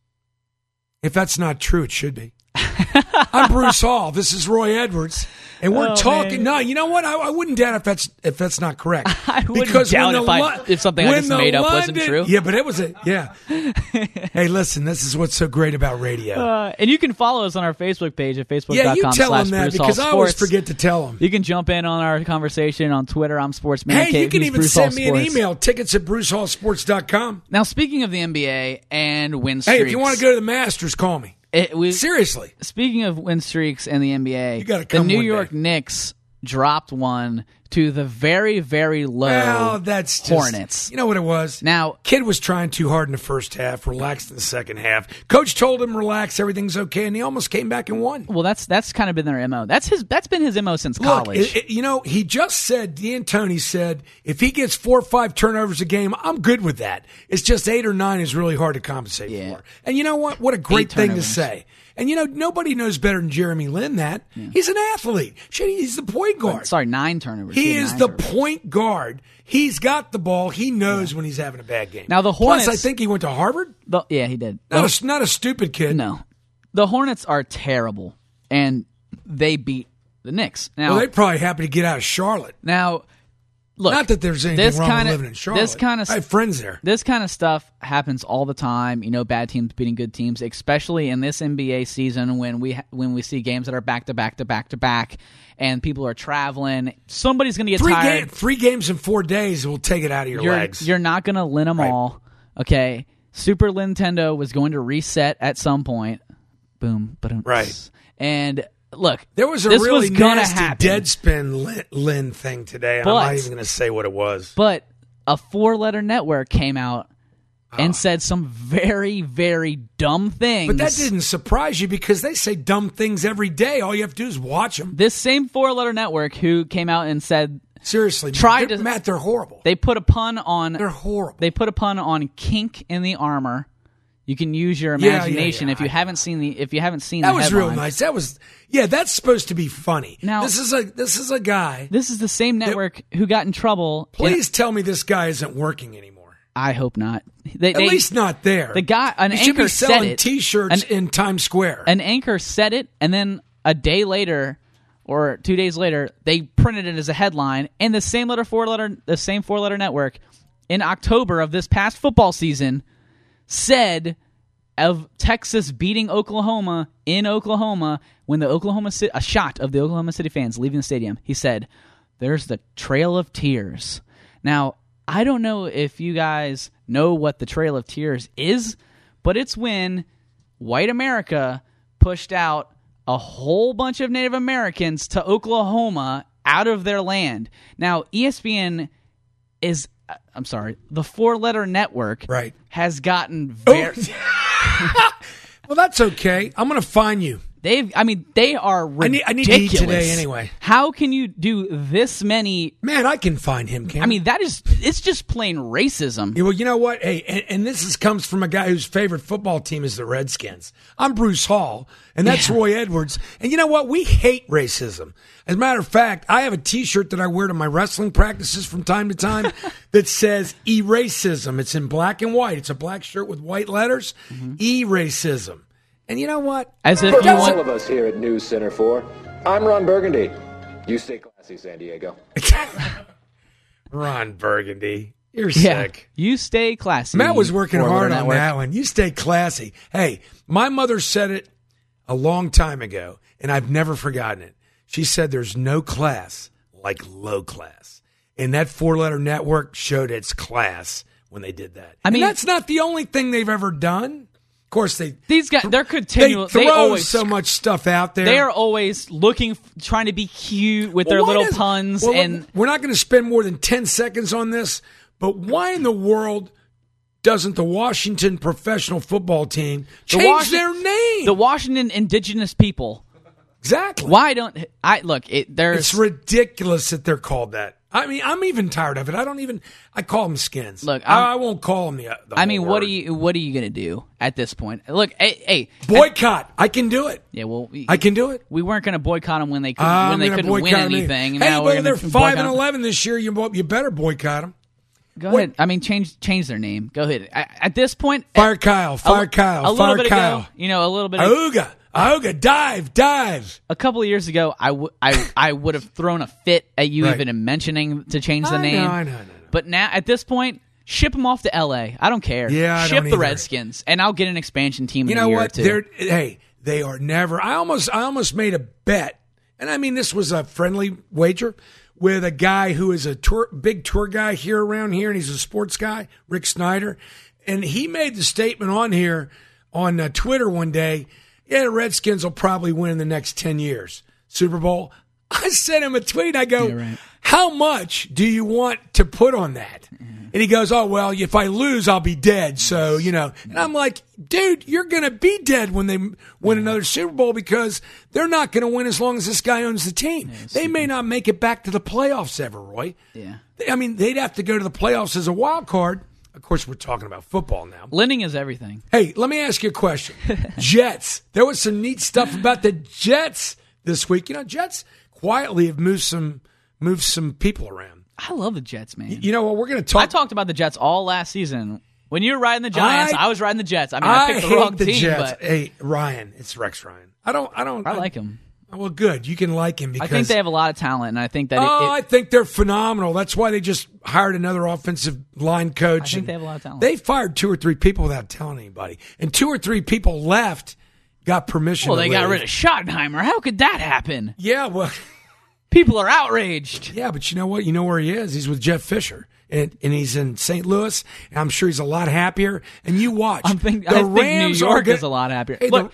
If that's not true, it should be. I'm Bruce Hall. This is Roy Edwards. And we're talking. Man. No, you know what? I wouldn't doubt if that's not correct. I wouldn't doubt if something I just made up wasn't true. Yeah, but it was yeah. Hey, listen, this is what's so great about radio. And you can follow us on our Facebook page at facebook.com/BruceHallSports. Yeah, you tell them that because I always forget to tell them. You can jump in on our conversation on Twitter. I'm Sportsman. Hey, you can even send me an email. Tickets at BruceHallSports.com. Now, speaking of the NBA and win streaks. Hey, if you want to go to the Masters, call me. Seriously. Speaking of win streaks and the NBA, the New York Knicks dropped one to the very, very low Hornets. You know what it was? Now, kid was trying too hard in the first half, relaxed in the second half. Coach told him, relax, everything's okay, and he almost came back and won. Well, that's kind of been their MO. That's been his MO since college. He just said, D'Antoni said, if he gets 4 or 5 turnovers a game, I'm good with that. It's just 8 or 9 is really hard to compensate for. And you know what? What a great thing to say. And, nobody knows better than Jeremy Lin that. Yeah. He's an athlete. He's the point guard. 9 turnovers. He is the point guard. He's got the ball. He knows when he's having a bad game. Now, the Hornets... Plus, I think he went to Harvard. Yeah, he did. Not a stupid kid. No. The Hornets are terrible, and they beat the Knicks. Now, they're probably happy to get out of Charlotte. Now... Look, not that there's anything wrong with living in Charlotte. I have friends there. This kind of stuff happens all the time. Bad teams beating good teams, especially in this NBA season when we see games that are back to back to back to back, and people are traveling. Somebody's going to get tired. 3 games in 4 days will take it out of your legs. You're not going to win them all. Okay, Super Nintendo was going to reset at some point. Boom, ba-dum. Right, and. Look, there was a really nasty Deadspin Lin thing today. I'm not even going to say what it was. But a 4-letter network came out and said some very, very dumb things. But that didn't surprise you because they say dumb things every day. All you have to do is watch them. This same 4-letter network who came out and said... Seriously, Matt, they're horrible. They put a pun on... They're horrible. They put a pun on kink in the armor. You can use your imagination if you haven't seen the That was real nice. That's supposed to be funny. Now, this is a guy. This is the same network who got in trouble. Please tell me this guy isn't working anymore. I hope not. At least not there. The guy, an anchor said it. T-shirts in Times Square. An anchor said it, and then a day later or 2 days later, they printed it as a headline. And the same four-letter network in October of this past football season said of Texas beating Oklahoma in Oklahoma when a shot of the Oklahoma City fans leaving the stadium. He said, "There's the Trail of Tears." Now, I don't know if you guys know what the Trail of Tears is, but it's when white America pushed out a whole bunch of Native Americans to Oklahoma out of their land. Now, ESPN is, the four-letter network has gotten very... Well, that's okay. I'm going to fine you. They are ridiculous. I need to eat today anyway. How can you do this many? Man, I can find him, Cam. It's just plain racism. Yeah, well, you know what? Hey, and this comes from a guy whose favorite football team is the Redskins. I'm Bruce Hall, and that's Roy Edwards. And you know what? We hate racism. As a matter of fact, I have a T-shirt that I wear to my wrestling practices from time to time that says "E-racism." It's in black and white. It's a black shirt with white letters. E-racism. And you know what? As if you all of us here at News Center 4. I'm Ron Burgundy. You stay classy, San Diego. Ron Burgundy. You're sick. You stay classy. Matt was working hard on that one. You stay classy. Hey, my mother said it a long time ago, and I've never forgotten it. She said there's no class like low class. And that four-letter network showed its class when they did that. I mean, that's not the only thing they've ever done. Of course, they're continual. They throw so much stuff out there. They are always trying to be cute with their little puns. And we're not going to spend more than 10 seconds on this, but why in the world doesn't the Washington professional football team change their name? The Washington Indigenous People. Exactly. Why don't I look? It's ridiculous that they're called that. I mean, I'm even tired of it. I call them skins. Look, I won't call them the what are you going to do at this point? Look, hey, boycott. I can do it. Yeah, well, I can do it. We weren't going to boycott them when they couldn't win anything. Hey, well, they're 5-11 this year. You better boycott them. Go ahead. I mean, change their name. Go ahead. At this point, fire Kyle. A little bit ago, a little bit. Auga, dive. A couple of years ago, I would have thrown a fit at you even mentioning to change the name. I know. But now, at this point, ship them off to L.A. I don't care. Yeah, ship the Redskins, and I'll get an expansion team in a year or two. They are never. I almost made a bet, and I mean this was a friendly wager with a guy who is a big tour guy here around here, and he's a sports guy, Rick Snyder, and he made the statement on here on Twitter one day. Yeah, the Redskins will probably win in the next 10 years. Super Bowl. I sent him a tweet. I go, how much do you want to put on that? And he goes, oh, well, if I lose, I'll be dead. So, And I'm like, dude, you're going to be dead when they win another Super Bowl because they're not going to win as long as this guy owns the team. They may not make it back to the playoffs ever, Roy. Yeah. I mean, they'd have to go to the playoffs as a wild card. Of course, we're talking about football now. Winning is everything. Hey, let me ask you a question. Jets. There was some neat stuff about the Jets this week. Jets quietly have moved some people around. I love the Jets, man. You know what? We're going to talk. I talked about the Jets all last season. When you were riding the Giants, I was riding the Jets. I mean, I picked the wrong team. Jets. But hey, Ryan. It's Rex Ryan. I like him. Well, good. You can like him because I think they have a lot of talent, and I think that. I think they're phenomenal. That's why they just hired another offensive line coach. I think they have a lot of talent. They fired 2 or 3 people without telling anybody, and 2 or 3 people left, got permission. Well, they got rid of Schottenheimer. How could that happen? Yeah, well, people are outraged. Yeah, but you know what? You know where he is? He's with Jeff Fisher. And he's in St. Louis, and I'm sure he's a lot happier. And you watch. I think New York is a lot happier. Hey, look,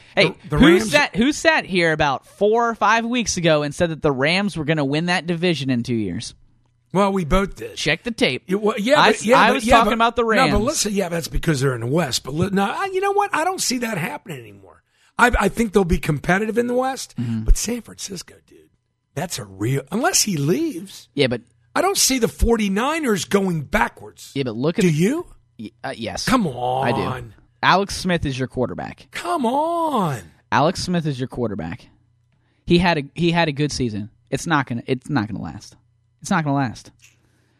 who sat here about 4 or 5 weeks ago and said that the Rams were going to win that division in 2 years? Well, we both did. Check the tape. I was talking about the Rams. No, but listen, that's because they're in the West. But no, you know what? I don't see that happening anymore. I think they'll be competitive in the West, but San Francisco, dude, that's a real – unless he leaves. Yeah, but – I don't see the 49ers going backwards. Yeah, but look at... Do you? Yes. Come on. I do. Alex Smith is your quarterback. Come on. Alex Smith is your quarterback. He had a good season. It's not gonna last. It's not gonna last.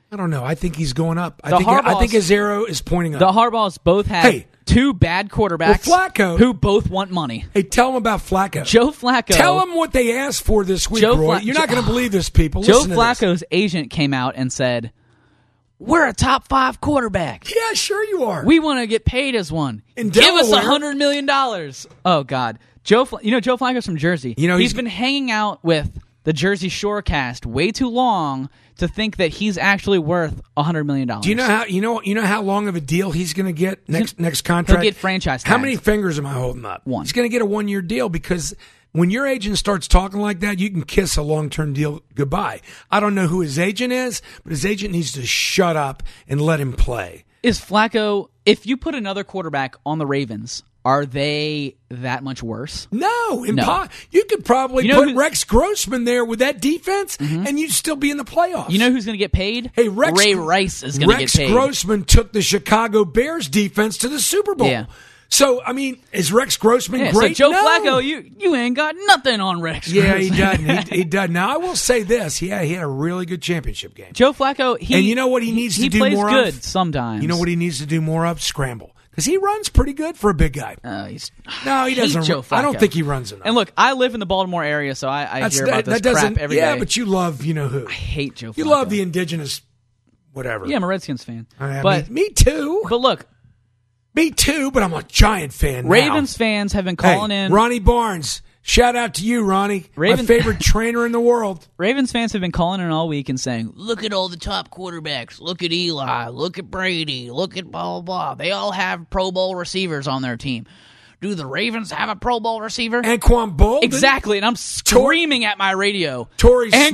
I don't know. I think he's going up. I think his arrow is pointing up. The Harbaughs both had two bad quarterbacks Flacco, who both want money. Hey, tell him about Flacco. Joe Flacco. Tell him what they asked for this week, Roy. You're not going to believe this, people. Joe Flacco's agent came out and said, we're a top 5 quarterback. Yeah, sure you are. We want to get paid as one. In Give Delaware. us $100 million. Oh, God. Joe Flacco's from Jersey. He's been hanging out with the Jersey Shore cast way too long to think that he's actually worth $100 million. Do you know how long of a deal he's going to get next contract? He'll get franchise tagged. How many fingers am I holding up? 1. He's going to get a 1-year deal because when your agent starts talking like that, you can kiss a long-term deal goodbye. I don't know who his agent is, but his agent needs to shut up and let him play. Is Flacco, if you put another quarterback on the Ravens, are they that much worse? No. You could probably put Rex Grossman there with that defense, and you'd still be in the playoffs. You know who's going to get paid? Hey, Ray Rice is going to get paid. Rex Grossman took the Chicago Bears defense to the Super Bowl. Yeah. So, I mean, is Rex Grossman great? So, Joe Flacco, you ain't got nothing on Rex Grossman. Yeah, he doesn't. He doesn't. Now, I will say this. He had a really good championship game. Joe Flacco, and you know what he needs to do more of? He plays good sometimes. You know what he needs to do more of? Scramble. Because he runs pretty good for a big guy. No, he doesn't. Joe Flacco. I don't think he runs enough. And look, I live in the Baltimore area, so I hear about this crap every day. Yeah, but you love, who. I hate Joe Flacco. You love the indigenous whatever. Yeah, I'm a Redskins fan. Me too. But look. Me too, but I'm a Giant fan now. Ravens fans have been calling in. Ronnie Barnes. Shout out to you, Ronnie. My favorite trainer in the world. Ravens fans have been calling in all week and saying, look at all the top quarterbacks. Look at Eli. Look at Brady. Look at blah, blah, blah. They all have Pro Bowl receivers on their team. Do the Ravens have a Pro Bowl receiver? Anquan Bolden. Exactly, and I'm screaming at my radio. Torrey Smith.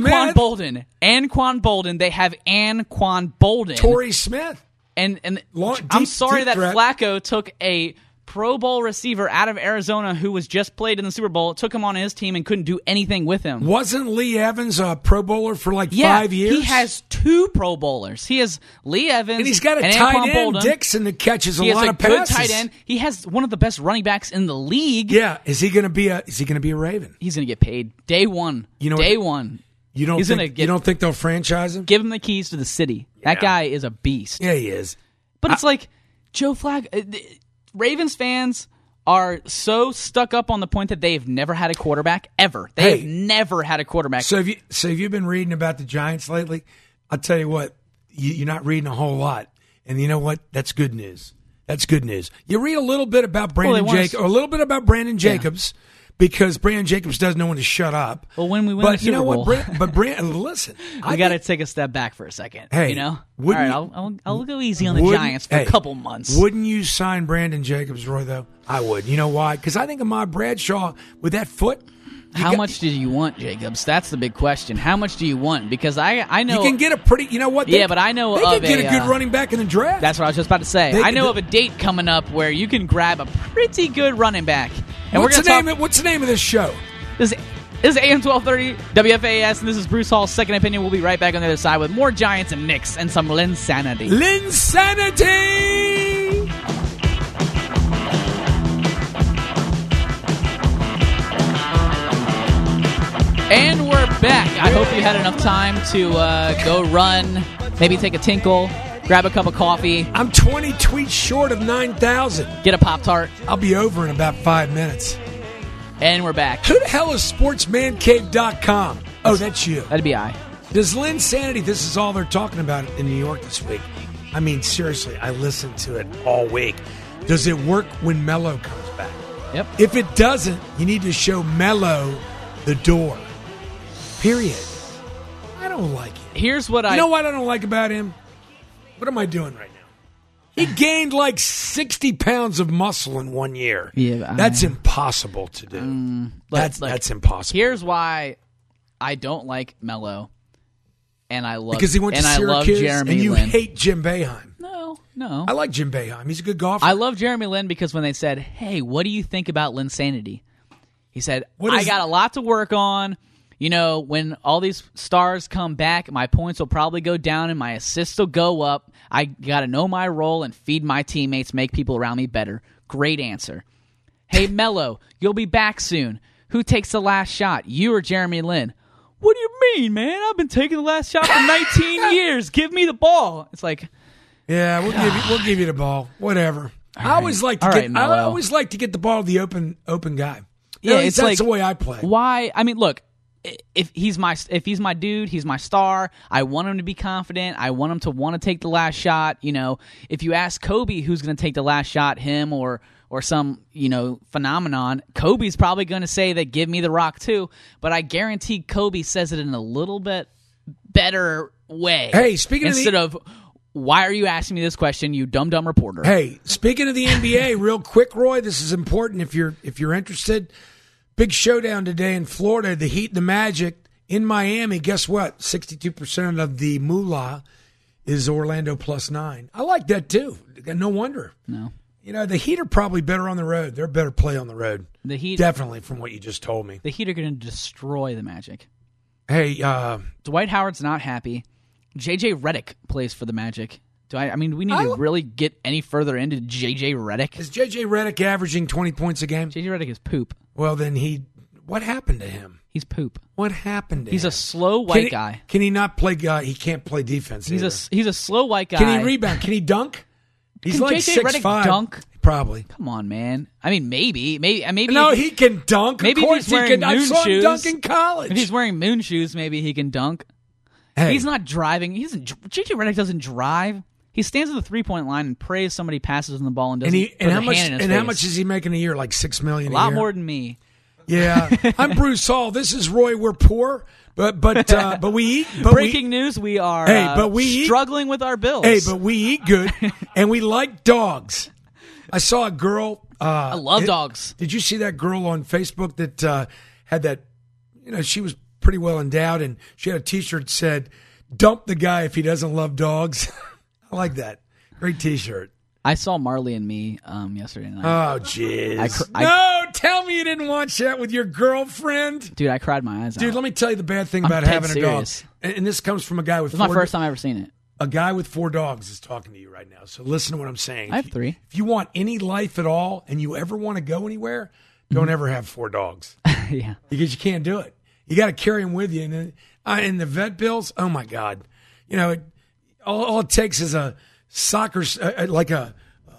Anquan Bolden. They have Anquan Bolden. Torrey Smith. And I'm sorry that Flacco took a Pro Bowl receiver out of Arizona who was just played in the Super Bowl, took him on his team, and couldn't do anything with him. Wasn't Lee Evans a Pro Bowler for 5 years? He has 2 Pro Bowlers. He has Lee Evans and he's got a tight end, Dixon, that catches a lot of passes. He has a good tight end. He has one of the best running backs in the league. Yeah, is he going to be a Raven? He's going to get paid day one. Day one. You don't think they'll franchise him? Give him the keys to the city. Yeah. That guy is a beast. Yeah, he is. But it's like Joe Flacco. Ravens fans are so stuck up on the point that they've never had a quarterback ever. They've never had a quarterback. So have you been reading about the Giants lately? I'll tell you what, you're not reading a whole lot, and you know what? That's good news. That's good news. You read a little bit about Brandon Jacobs. Because Brandon Jacobs doesn't know when to shut up. Well, when we win the Super Bowl. Listen. We got to take a step back for a second. Hey, all right, I'll go easy on the Giants for a couple months. Wouldn't you sign Brandon Jacobs, Roy, though? I would. You know why? Because I think Ahmad Bradshaw, with that foot. How much do you want, Jacobs? That's the big question. How much do you want? Because I know. You can get a pretty. You know what? But I know they can get a good running back in the draft. That's what I was just about to say. I know of a date coming up where you can grab a pretty good running back. And what's the name of this show? This is AM 1230 WFAS, and this is Bruce Hall's Second Opinion. We'll be right back on the other side with more Giants and Knicks and some Linsanity. Linsanity! And we're back. I hope you had enough time to go run, maybe take a tinkle, grab a cup of coffee. I'm 20 tweets short of 9,000. Get a Pop-Tart. I'll be over in about 5 minutes. And we're back. Who the hell is sportsmancave.com? Oh, that's you. That'd be I. Does Linsanity, this is all they're talking about in New York this week. I mean, seriously, I listened to it all week. Does it work when Melo comes back? Yep. If it doesn't, you need to show Melo the door. Period. I don't like it. Here's what You know what I don't like about him? What am I doing right now? He gained 60 pounds of muscle in 1 year. Yeah, that's impossible to do. That's impossible. Here's why I don't like Melo, and I love because he went to Syracuse, Jeremy and you Lin. hate Jim Boeheim. No. I like Jim Boeheim. He's a good golfer. I love Jeremy Lin because when they said, "Hey, what do you think about Linsanity?" He said, "I got a lot to work on. You know, when all these stars come back, my points will probably go down and my assists will go up. I got to know my role and feed my teammates, make people around me better." Great answer. Hey, Melo, you'll be back soon. Who takes the last shot, you or Jeremy Lin? what do you mean, man? I've been taking the last shot for 19 years. Give me the ball. It's like, yeah, we'll give you the ball. Whatever. I always like to get the ball to the open guy. Yeah, that's like, the way I play. Why? I mean, look, if he's my dude, he's my star. I want him to be confident. I want him to want to take the last shot. You know, if you ask Kobe who's going to take the last shot, him or some, you know, phenomenon, Kobe's probably going to say that give me the rock too. But I guarantee Kobe says it in a little bit better way. Hey, speaking instead of why are you asking me this question, you dumb reporter? Hey, speaking of the NBA, real quick, Roy, this is important if you're interested. Big showdown today in Florida. The Heat and the Magic in Miami. Guess what? 62% of the moolah is Orlando +9. I like that too. No wonder. No. You know, the Heat are probably better on the road. They're better play on the road. The Heat, definitely, from what you just told me. The Heat are going to destroy the Magic. Hey, Dwight Howard's not happy. J.J. Redick plays for the Magic. I mean, we need to really get any further into J.J. Redick. Is J.J. Redick averaging 20 points a game? J.J. Redick is poop. Well, then what happened to him? He's poop. What happened to him? He's a slow white guy. Can he not play? He can't play defense. He's a slow white guy. Can he rebound? Can he dunk? He's can like J.J. Redick 6'5". Dunk? Probably. Come on, man. I mean, maybe. No, he can dunk. Maybe of course if he's wearing I saw him dunk in college. If he's wearing moon shoes, maybe he can dunk. Hey. He's not driving. J.J. Redick doesn't drive. He stands at the 3-point line and prays somebody passes him the ball and doesn't put a hand in his face. How much is he making a year? Like $6 million a year? A lot more than me. Yeah. I'm Bruce Hall. This is Roy. We're poor, but we eat. Breaking news: we are struggling with our bills. Hey, but we eat good and we like dogs. I saw a girl. I love dogs. Did you see that girl on Facebook that had that? You know, she was pretty well endowed, and she had a T-shirt that said, "Dump the guy if he doesn't love dogs." I like that. Great T-shirt. I saw Marley and Me yesterday night. Oh, jeez. No, tell me you didn't watch that with your girlfriend. Dude, I cried my eyes out. Dude, let me tell you the bad thing about having a dog. And this comes from a guy with 4 dogs. This is my first time I've ever seen it. A guy with 4 dogs is talking to you right now. So listen to what I'm saying. I have 3. If you want any life at all and you ever want to go anywhere, don't ever have 4 dogs. Yeah. Because you can't do it. You got to carry them with you. And the vet bills, oh, my God. You know, all it takes is a soccer, like a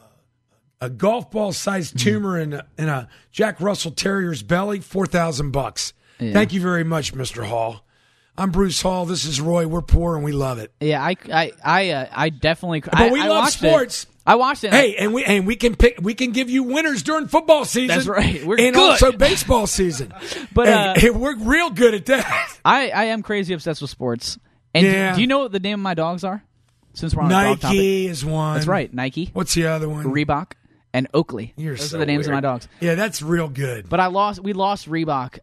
golf ball sized tumor in a Jack Russell Terrier's belly, $4,000. Yeah. Thank you very much, Mr. Hall. I'm Bruce Hall. This is Roy. We're poor and we love it. Yeah, I definitely. But we love sports. I watched it. Hey, and we can pick. We can give you winners during football season. That's right. We're and good. Also baseball season. But hey, we're real good at that. I am crazy obsessed with sports. And do you know what the name of my dogs are? Since we're on Nike a dog topic. is one. That's right. Nike. What's the other one? Reebok and Oakley. Those are the names of my dogs. Yeah, that's real good. But we lost Reebok.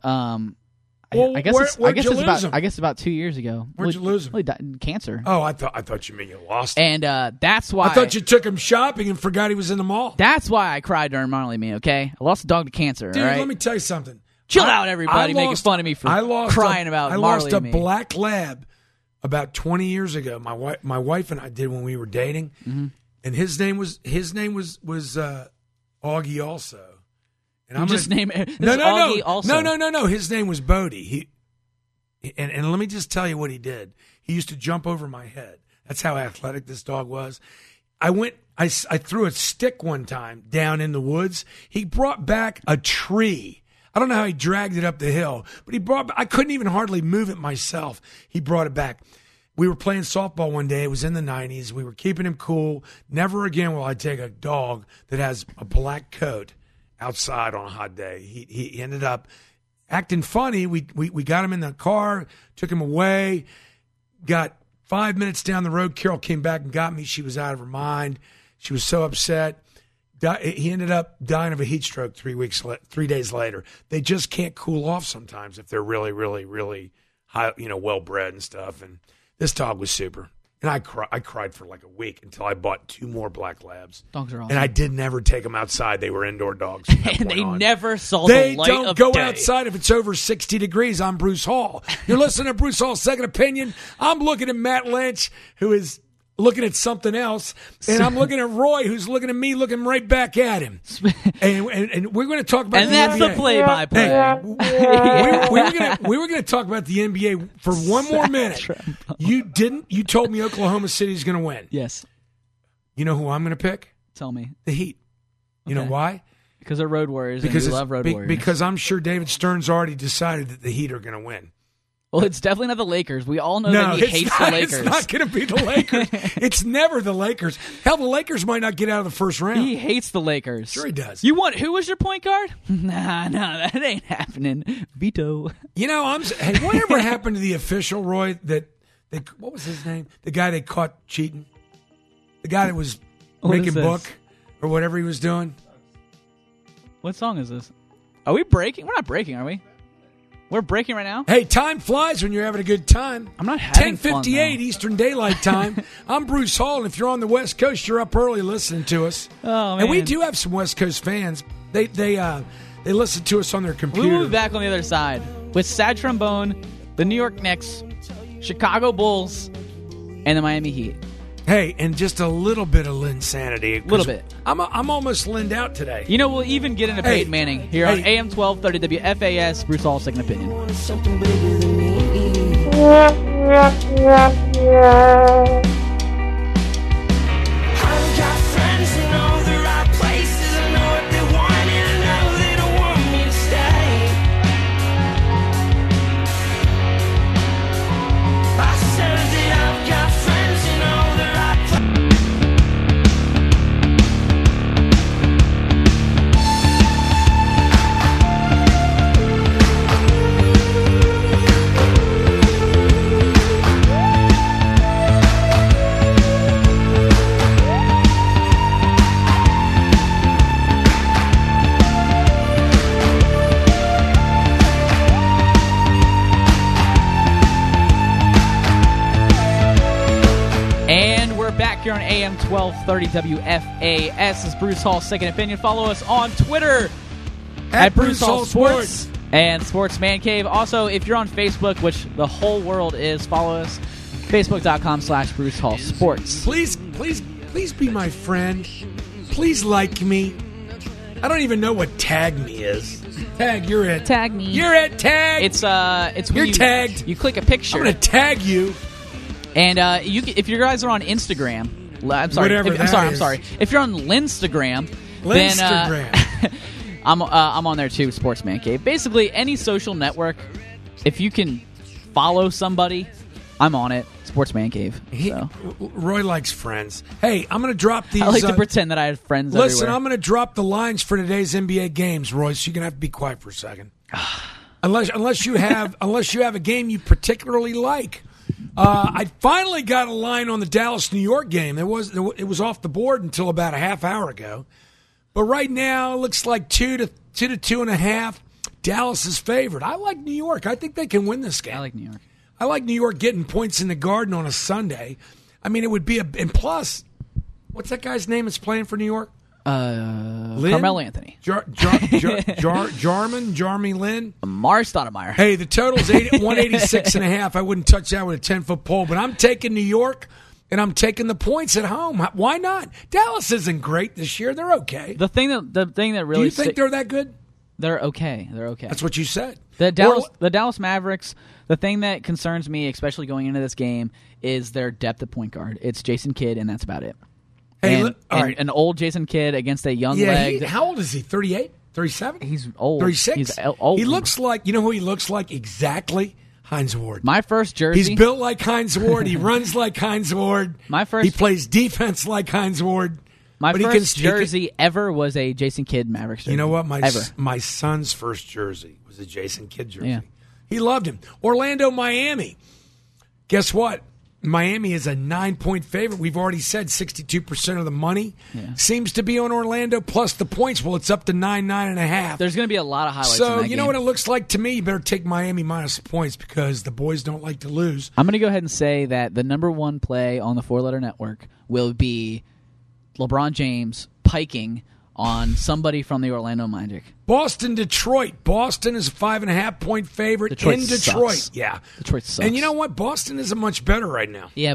I guess it's about 2 years ago. Where'd you lose him? He died cancer. Oh, I thought you meant you lost him. And that's why I thought you took him shopping and forgot he was in the mall. That's why I cried during Marley and Me. Okay, I lost a dog to cancer. Dude, right? let me tell you something. Chill out, everybody, making fun of me for crying about Marley and Me. I lost a black lab about 20 years ago. My wife and I did when we were dating, and his name was Augie also. And I'm just name Augie also. No. His name was Bodie. And let me just tell you what he did. He used to jump over my head. That's how athletic this dog was. I threw a stick one time down in the woods. He brought back a tree. I don't know how he dragged it up the hill, but I couldn't even hardly move it myself. He brought it back. We were playing softball one day. It was in the 90s. We were keeping him cool. Never again will I take a dog that has a black coat outside on a hot day. He ended up acting funny. We got him in the car, took him away, got 5 minutes down the road. Carol came back and got me. She was out of her mind. She was so upset. He ended up dying of a heat stroke 3 days later. They just can't cool off sometimes if they're really, really, really high, well bred and stuff. And this dog was super. And I cried for like a week until I bought 2 more black labs. Dogs are awesome. And I did never take them outside. They were indoor dogs. And they never saw the light of day. They don't go outside if it's over 60 degrees. I'm Bruce Hall. You're listening to Bruce Hall's Second Opinion. I'm looking at Matt Lynch, who is looking at something else, and I'm looking at Roy, who's looking at me, looking right back at him. And we're going to talk about the NBA. And that's the play-by-play. Hey, we were going to talk about the NBA for one more minute. You told me Oklahoma City is going to win. Yes. You know who I'm going to pick? Tell me. The Heat. You know why? Because they're road warriors, and we love road warriors. Because I'm sure David Stern's already decided that the Heat are going to win. Well, it's definitely not the Lakers. We all know that he hates the Lakers. It's not going to be the Lakers. It's never the Lakers. Hell, the Lakers might not get out of the first round. He hates the Lakers. Sure he does. Who was your point guard? Nah, that ain't happening. Veto. Hey, whatever happened to the official, Roy, what was his name? The guy they caught cheating? The guy that was making book or whatever he was doing? What song is this? Are we breaking? We're not breaking, are we? We're breaking right now? Hey, time flies when you're having a good time. I'm not having 10:58 Eastern Daylight Time. I'm Bruce Hall, and if you're on the West Coast, you're up early listening to us. Oh, man. And we do have some West Coast fans. They listen to us on their computer. We'll be back on the other side with Sad Trombone, the New York Knicks, Chicago Bulls, and the Miami Heat. Hey, and just a little bit of Linsanity. A little bit. I'm almost linned out today. We'll even get into Peyton Manning here on AM 1230 WFAS, Bruce Hall, Second Opinion. Something bigger than me. I've got friends in all the right places. I know what they want, and I know they don't want me to stay. I said that I've got friends in all the right Here on AM 1230 WFAS is Bruce Hall, Second Opinion. Follow us on Twitter at Bruce Hall Sports and Sports Man Cave. Also, if you're on Facebook, which the whole world is, follow us. Facebook.com/Bruce Hall Sports. Please be my friend. Please like me. I don't even know what tag me is. Tag, you're it. Tag me. You're it. Tag. It's when you're tagged. You click a picture. I'm going to tag you. And if you guys are on Instagram, I'm sorry. I'm sorry. If you're on Linstagram, then I'm on there too. Sportsman Cave. Basically, any social network, if you can follow somebody, I'm on it. Sportsman Cave. So. Roy likes friends. Hey, I'm going to drop these. I like to pretend that I have friends. Listen, everywhere. I'm going to drop the lines for today's NBA games, Roy. So you're going to have to be quiet for a second. unless you have a game you particularly like. I finally got a line on the Dallas-New York game. It was off the board until about a half hour ago. But right now, it looks like 2 to 2.5. Dallas is favored. I like New York. I think they can win this game. I like New York. I like New York getting points in the Garden on a Sunday. I mean, it would be and plus, what's that guy's name that's playing for New York? Carmelo Anthony. Jarmy Lin. Mars Stoudemire. Hey, the total's 186.5. I wouldn't touch that with a 10-foot pole, but I'm taking New York, and I'm taking the points at home. Why not? Dallas isn't great this year. They're okay. The thing that really. Do you think they're that good? They're okay. That's what you said. The Dallas Mavericks. The thing that concerns me, especially going into this game, is their depth at point guard. It's Jason Kidd, and that's about it. Hey, and an old Jason Kidd against a young leg. How old is he? 38? 37? He's old. 36? He's old. He looks like, you know who he looks like? Exactly. Hines Ward. My first jersey. He's built like Hines Ward. He runs like Hines Ward. He plays defense like Hines Ward. My first jersey ever was a Jason Kidd Mavericks jersey. You know what? My son's first jersey was a Jason Kidd jersey. Yeah. He loved him. Orlando, Miami. Guess what? Miami is a 9-point favorite. We've already said 62% of the money seems to be on Orlando, plus the points. Well, it's up to 9.5. There's going to be a lot of highlights. So, in that you know what it looks like to me? You better take Miami minus the points because the boys don't like to lose. I'm going to go ahead and say that the number one play on the Four Letter Network will be LeBron James piking on somebody from the Orlando Magic. Boston, Detroit. Boston is a 5.5-point favorite in Detroit. Sucks. Yeah. Detroit sucks. And you know what? Boston isn't much better right now. Yeah, but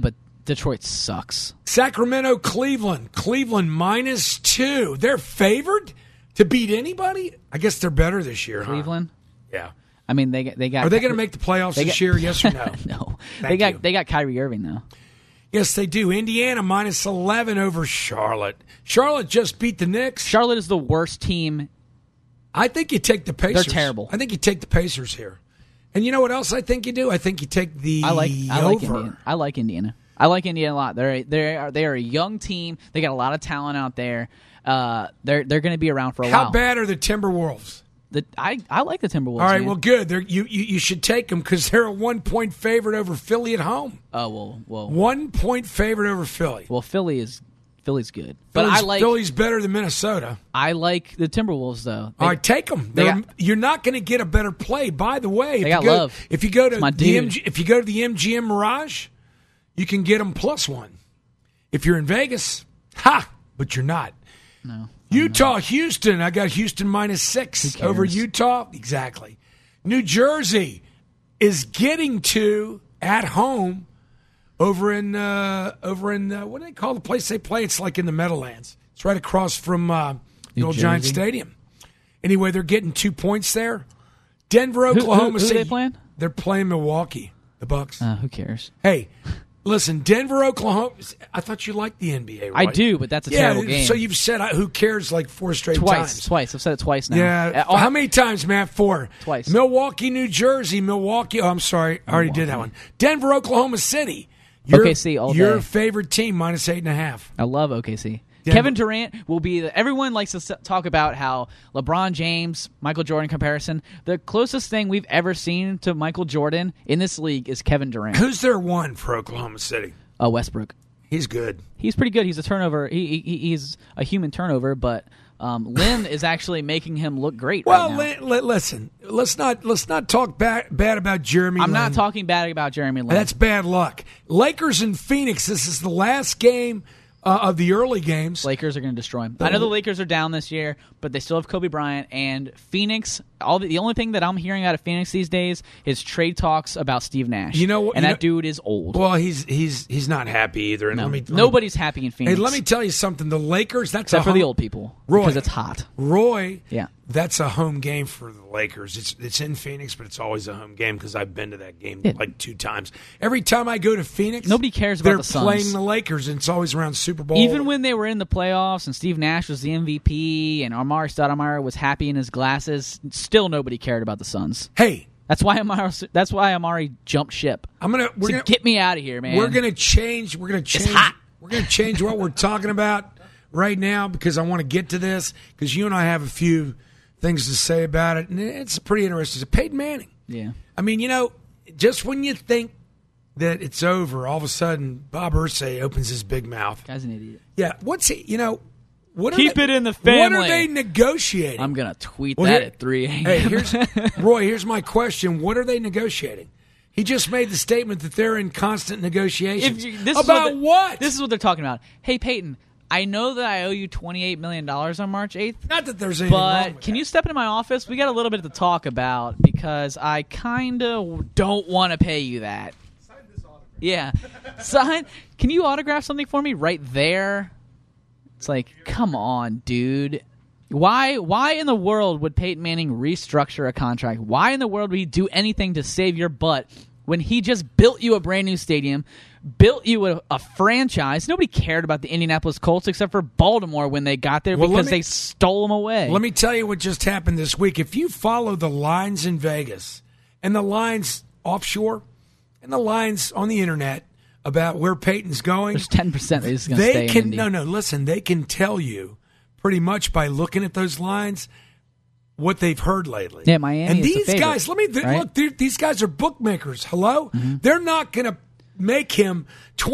Detroit sucks. Sacramento, Cleveland. Cleveland -2. They're favored to beat anybody? I guess they're better this year, Cleveland? Huh? Yeah. I mean, they got. Are they going to make the playoffs this year? Yes or no? No. They got Kyrie Irving though. Yes, they do. Indiana -11 over Charlotte. Charlotte just beat the Knicks. Charlotte is the worst team. I think you take the Pacers. They're terrible. I think you take the Pacers here. And you know what else I think you do? I think you take the I like over. Indiana. I like Indiana. I like Indiana a lot. They are a young team. They got a lot of talent out there. They're going to be around for a while. How bad are the Timberwolves? I like the Timberwolves. All right, man. well, good. You should take them because they're a 1-point favorite over Philly at home. Oh well. 1-point favorite over Philly. Well, Philly's good, but Philly's better than Minnesota. I like the Timberwolves though. All right, take them. You're not going to get a better play. By the way, if you go to the MGM Mirage, you can get them +1. If you're in Vegas, but you're not. No. Utah, Houston. I got Houston -6 over Utah. Exactly. New Jersey is getting to at home over in what do they call the place they play? It's like in the Meadowlands. It's right across from the old Giant Stadium. Anyway, they're getting 2 points there. Denver, Oklahoma City. Who are they playing? They're playing Milwaukee, the Bucks. Who cares? Hey. Listen, Denver, Oklahoma. I thought you liked the NBA, right? I do, but that's a terrible game. So you've said who cares like 4 straight times. Twice. I've said it twice now. Yeah. How many times, Matt? 4. Twice. Milwaukee, New Jersey. Milwaukee. Oh, I'm sorry. I already did that one. Denver, Oklahoma City. OKC all day. Your favorite team -8.5. I love OKC. Denver. Kevin Durant will be everyone likes to talk about how LeBron James, Michael Jordan comparison. The closest thing we've ever seen to Michael Jordan in this league is Kevin Durant. Who's their one for Oklahoma City? Westbrook. He's good. He's pretty good. He's a turnover. He's a human turnover, but Lynn is actually making him look great. Well, right now. listen. Let's not talk bad about Jeremy. I'm Lin. not talking bad about Jeremy Lin. That's bad luck. Lakers and Phoenix. This is the last game of the early games. Lakers are going to destroy him. I know the Lakers are down this year, but they still have Kobe Bryant and Phoenix. The only thing that I'm hearing out of Phoenix these days is trade talks about Steve Nash. That dude is old. Well, he's not happy either. And nobody's happy in Phoenix. Hey, let me tell you something. The Lakers. Except for the old people, because it's hot. Yeah. That's a home game for the Lakers. It's in Phoenix, but it's always a home game because I've been to that game like 2 times. Every time I go to Phoenix, nobody cares about the Suns. They're playing the Lakers, and it's always around Super Bowl. Even when they were in the playoffs and Steve Nash was the MVP and Amari Stoudemire was happy in his glasses, still nobody cared about the Suns. Hey. That's why Amari jumped ship. Get me out of here, man. We're gonna change. It's hot. We're gonna change what we're talking about right now because I want to get to this because you and I have a few things to say about it, and it's pretty interesting. It's Peyton Manning. Yeah. I mean, just when you think that it's over, all of a sudden Bob Irsay opens his big mouth. Guy's an idiot. Yeah. What's he? Keep it in the family. What are they negotiating? I'm gonna tweet that at 3 a.m. Hey, here's my question. What are they negotiating? He just made the statement that they're in constant negotiations. About what? This is what they're talking about. Hey, Peyton, I know that I owe you $28 million on March 8th. Not that there's anything wrong with can you step into my office? We got a little bit to talk about because I kind of don't want to pay you that. Sign this autograph. Yeah. Can you autograph something for me right there? It's like, come on, dude. Why in the world would Peyton Manning restructure a contract? Why in the world would he do anything to save your butt when he just built you a brand new stadium, built you a franchise? Nobody cared about the Indianapolis Colts except for Baltimore when they got there because they stole them away. Let me tell you what just happened this week. If you follow the lines in Vegas and the lines offshore and the lines on the internet about where Peyton's going, there's 10% that he's going to stay in Indy. Listen, they can tell you pretty much by looking at those lines what they've heard lately. Yeah, Miami and is these the favorite, guys, look, these guys are bookmakers. Hello? Mm-hmm. They're not going to make him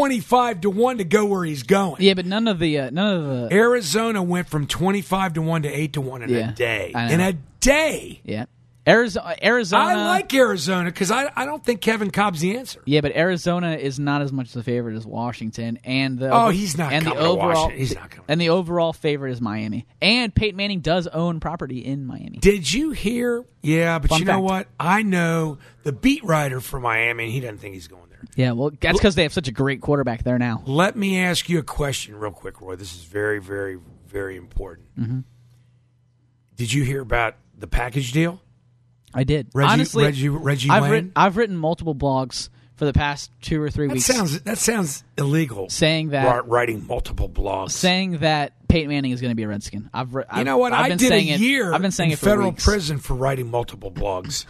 25-1 to go where he's going. Yeah, but none of the Arizona went from 25-1 to 8-1 in a day. I know. In a day. Yeah. Arizona. I like Arizona because I don't think Kevin Cobb's the answer. Yeah, but Arizona is not as much the favorite as Washington, and he's not coming to Washington. He's not coming. And the overall favorite is Miami, and Peyton Manning does own property in Miami. Did you hear? Yeah, but Fun you know fact. what? I know the beat writer for Miami, and he doesn't think he's going there. Yeah, well, that's because they have such a great quarterback there now. Let me ask you a question real quick, Roy. This is very, very, very important. Mm-hmm. Did you hear about the package deal? I did. Reggie, Honestly, Reggie Wayne? I've written multiple blogs for the past 2 or 3 weeks. That sounds illegal. Saying that writing multiple blogs, saying that Peyton Manning is going to be a Redskin. You know what? I did a year. I've been saying in it for federal weeks. prison for writing multiple blogs.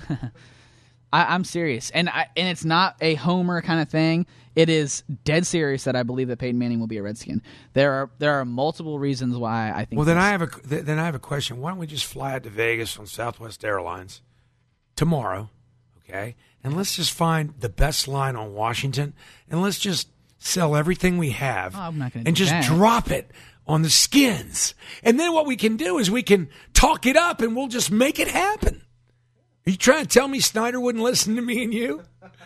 I'm serious, and it's not a homer kind of thing. It is dead serious that I believe that Peyton Manning will be a Redskin. There are multiple reasons why I think. Well, then I have a question. Why don't we just fly out to Vegas on Southwest Airlines tomorrow, okay? And let's just find the best line on Washington, and let's just sell everything we have, I'm not gonna and do just that. drop it on the Skins. And then what we can do is we can talk it up, and we'll just make it happen. Are you trying to tell me Snyder wouldn't listen to me and you?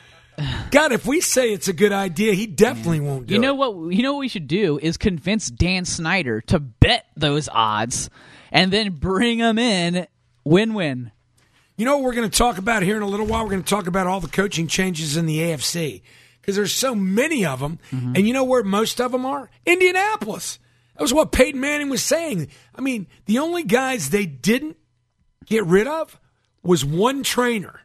God, if we say it's a good idea, he definitely won't do it. You know what we should do is convince Dan Snyder to bet those odds, and then bring them in. Win-win. You know what we're going to talk about here in a little while? We're going to talk about all the coaching changes in the AFC because there's so many of them. Mm-hmm. And you know where most of them are? Indianapolis. That was what Peyton Manning was saying. I mean, the only guys they didn't get rid of was one trainer.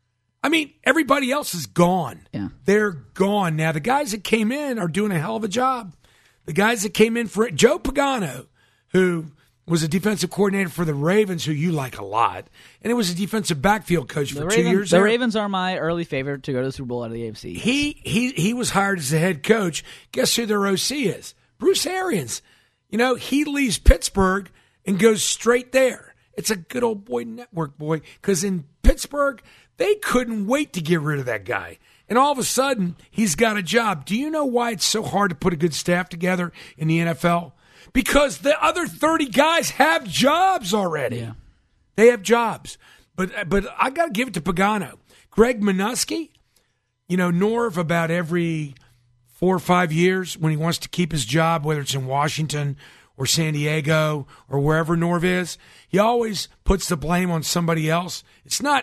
I mean, everybody else is gone. Yeah. They're gone. Now, the guys that came in are doing a hell of a job. The guys that came in for it, Joe Pagano, who was a defensive coordinator for the Ravens, who you like a lot, and it was a defensive backfield coach for 2 years. The Ravens are my early favorite to go to the Super Bowl out of the AFC. He was hired as the head coach. Guess who their OC is? Bruce Arians. You know, he leaves Pittsburgh and goes straight there. It's a good old boy network, boy, because in Pittsburgh, they couldn't wait to get rid of that guy. And all of a sudden, he's got a job. Do you know why it's so hard to put a good staff together in the NFL? Because the other 30 guys have jobs already. Yeah. They have jobs. But I got to give it to Pagano. Greg Minuski, you know, Norv about every 4 or 5 years when he wants to keep his job, whether it's in Washington or San Diego or wherever Norv is, he always puts the blame on somebody else. It's not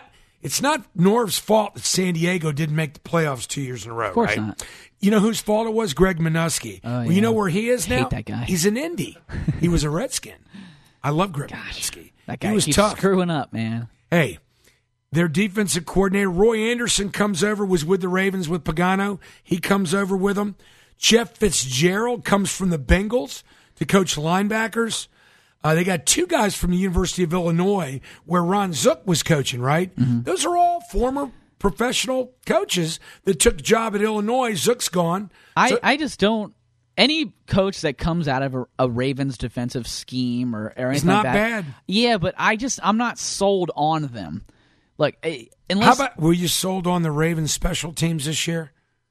Norv's fault that San Diego didn't make the playoffs 2 years in a row, Of course right? not. You know whose fault it was? Greg Minuski. Well, you know where he is now? I hate that guy. He's in Indy. He was a Redskin. I love Greg Minuski. That guy he was keeps tough. screwing up, man. Hey, their defensive coordinator, Roy Anderson, comes over, was with the Ravens with Pagano. He comes over with them. Jeff Fitzgerald comes from the Bengals to coach linebackers. They got 2 guys from the University of Illinois where Ron Zook was coaching, right? Mm-hmm. Those are all former professional coaches that took the job at Illinois. Zook's gone. I just don't. Any coach that comes out of a Ravens defensive scheme or anything it's not like that, bad. Yeah, but I'm not sold on them. Like, unless how about were you sold on the Ravens special teams this year?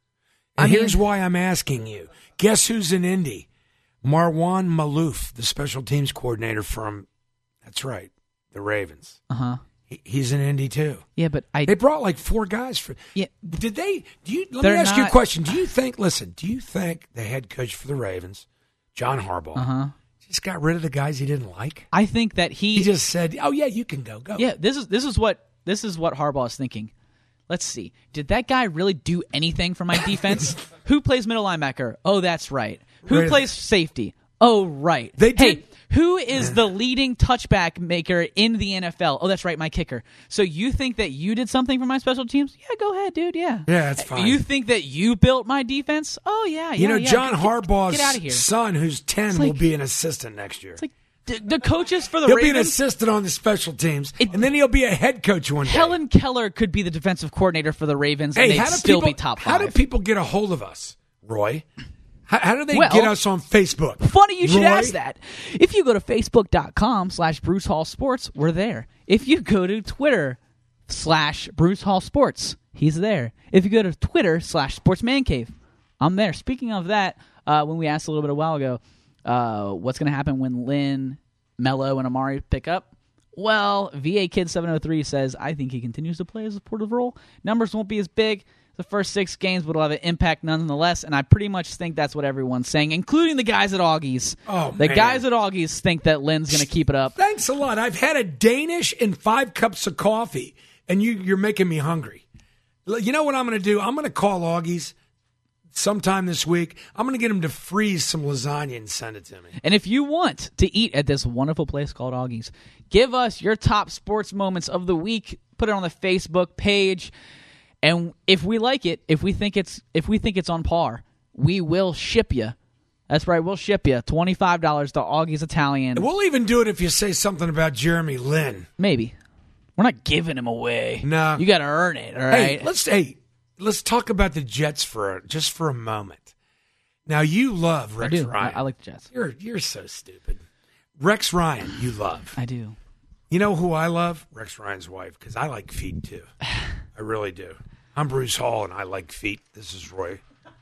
And here's why I'm asking you. Guess who's in Indy? Marwan Malouf, the special teams coordinator from, that's right, the Ravens. Uh-huh. He's in Indy too. Yeah, but they brought like 4 guys for. Yeah. Did they? Let me ask you a question. Do you think the head coach for the Ravens, John Harbaugh, just got rid of the guys he didn't like? I think that he just said, "Oh yeah, you can go." Yeah, this is what Harbaugh is thinking. Let's see. Did that guy really do anything for my defense? Who plays middle linebacker? Oh, that's right. Who plays safety? Oh, right. Hey, who is the leading touchback maker in the NFL? Oh, that's right, my kicker. So you think that you did something for my special teams? Yeah, go ahead, dude. Yeah. Yeah, that's fine. You think that you built my defense? Oh, yeah. You know, John Harbaugh's get out of here. son, who's 10, will be an assistant next year. It's like the coaches for the He'll Ravens. be an assistant on the special teams, and then he'll be a head coach one day. Helen Keller could be the defensive coordinator for the Ravens, and they'd still be top 5. How do people get a hold of us, Roy? How do they get us on Facebook? Funny you should ask that. If you go to Facebook.com/Bruce Hall Sports, we're there. If you go to Twitter /Bruce Hall Sports, he's there. If you go to Twitter /Sportsman Cave, I'm there. Speaking of that, when we asked a little bit a while ago, what's going to happen when Lynn, Mello, and Amari pick up? Well, VA Kid 703 says, I think he continues to play a supportive role. Numbers won't be as big the first 6 games, but will have an impact nonetheless. And I pretty much think that's what everyone's saying, including the guys at Augie's. The guys at Augie's think that Lynn's going to keep it up. Thanks a lot. I've had a Danish and 5 cups of coffee, and you're making me hungry. You know what I'm going to do? I'm going to call Augie's sometime this week. I'm going to get him to freeze some lasagna and send it to me. And if you want to eat at this wonderful place called Augie's, give us your top sports moments of the week. Put it on the Facebook page. And if we like it, if we think it's on par, we will ship you. That's right, we'll ship you $25 to Augie's Italian. And we'll even do it if you say something about Jeremy Lin. Maybe. We're not giving him away. No. You got to earn it, all right? Let's talk about the Jets just for a moment. Now, you love Rex Ryan. I like the Jets. You're so stupid. Rex Ryan, you love. I do. You know who I love? Rex Ryan's wife, because I like feet, too. I really do. I'm Bruce Hall, and I like feet. This is Roy.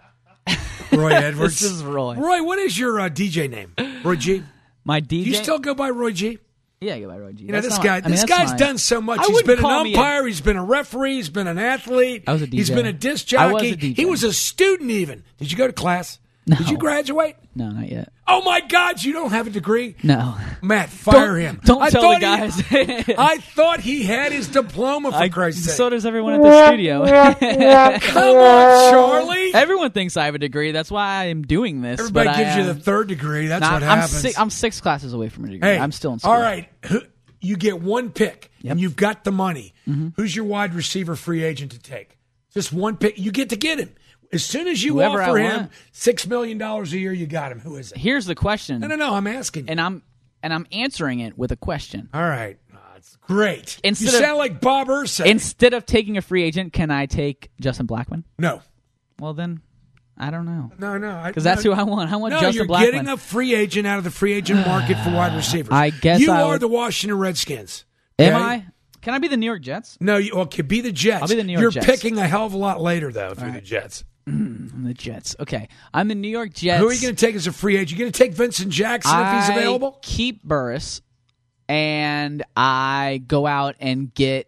Roy Edwards. This is Roy. Roy, what is your DJ name? Roy G? My DJ? Do you still go by Roy G? Yeah, I go by Roy G. You know, this guy's done so much. He's been an umpire. He's been a referee. He's been an athlete. I was a DJ. He's been a disc jockey. I was a DJ. He was a student even. Did you go to class? No. Did you graduate? No, not yet. Oh, my God, you don't have a degree? No. Matt, fire him. Don't tell the guys. I thought he had his diploma, for Christ's sake. So does everyone at the studio. Come on, Charlie. Everyone thinks I have a degree. That's why I'm doing this. Everybody gives you the 3rd degree. That's what happens. I'm 6 classes away from a degree. Hey, I'm still in school. All right. You get one pick, and you've got the money. Mm-hmm. Who's your wide receiver free agent to take? Just one pick. You get to get him. As soon as you offer him $6 million a year, you got him. Who is it? Here's the question. No. I'm asking you. And I'm answering it with a question. All right. That's great. You sound like Bob Irsay. Instead of taking a free agent, can I take Justin Blackmon? No. Well, then, I don't know. No. Because that's who I want. I want Justin Blackmon. You're getting a free agent out of the free agent market for wide receivers. I guess you are the Washington Redskins. Okay? Am I? Can I be the New York Jets? No, you can be the Jets. I'll be the New York Jets. You're picking a hell of a lot later, though, if you're the Jets. I'm the Jets. Okay. I'm the New York Jets. Who are you going to take as a free agent? You going to take Vincent Jackson if he's available? Keep Burris, and I go out and get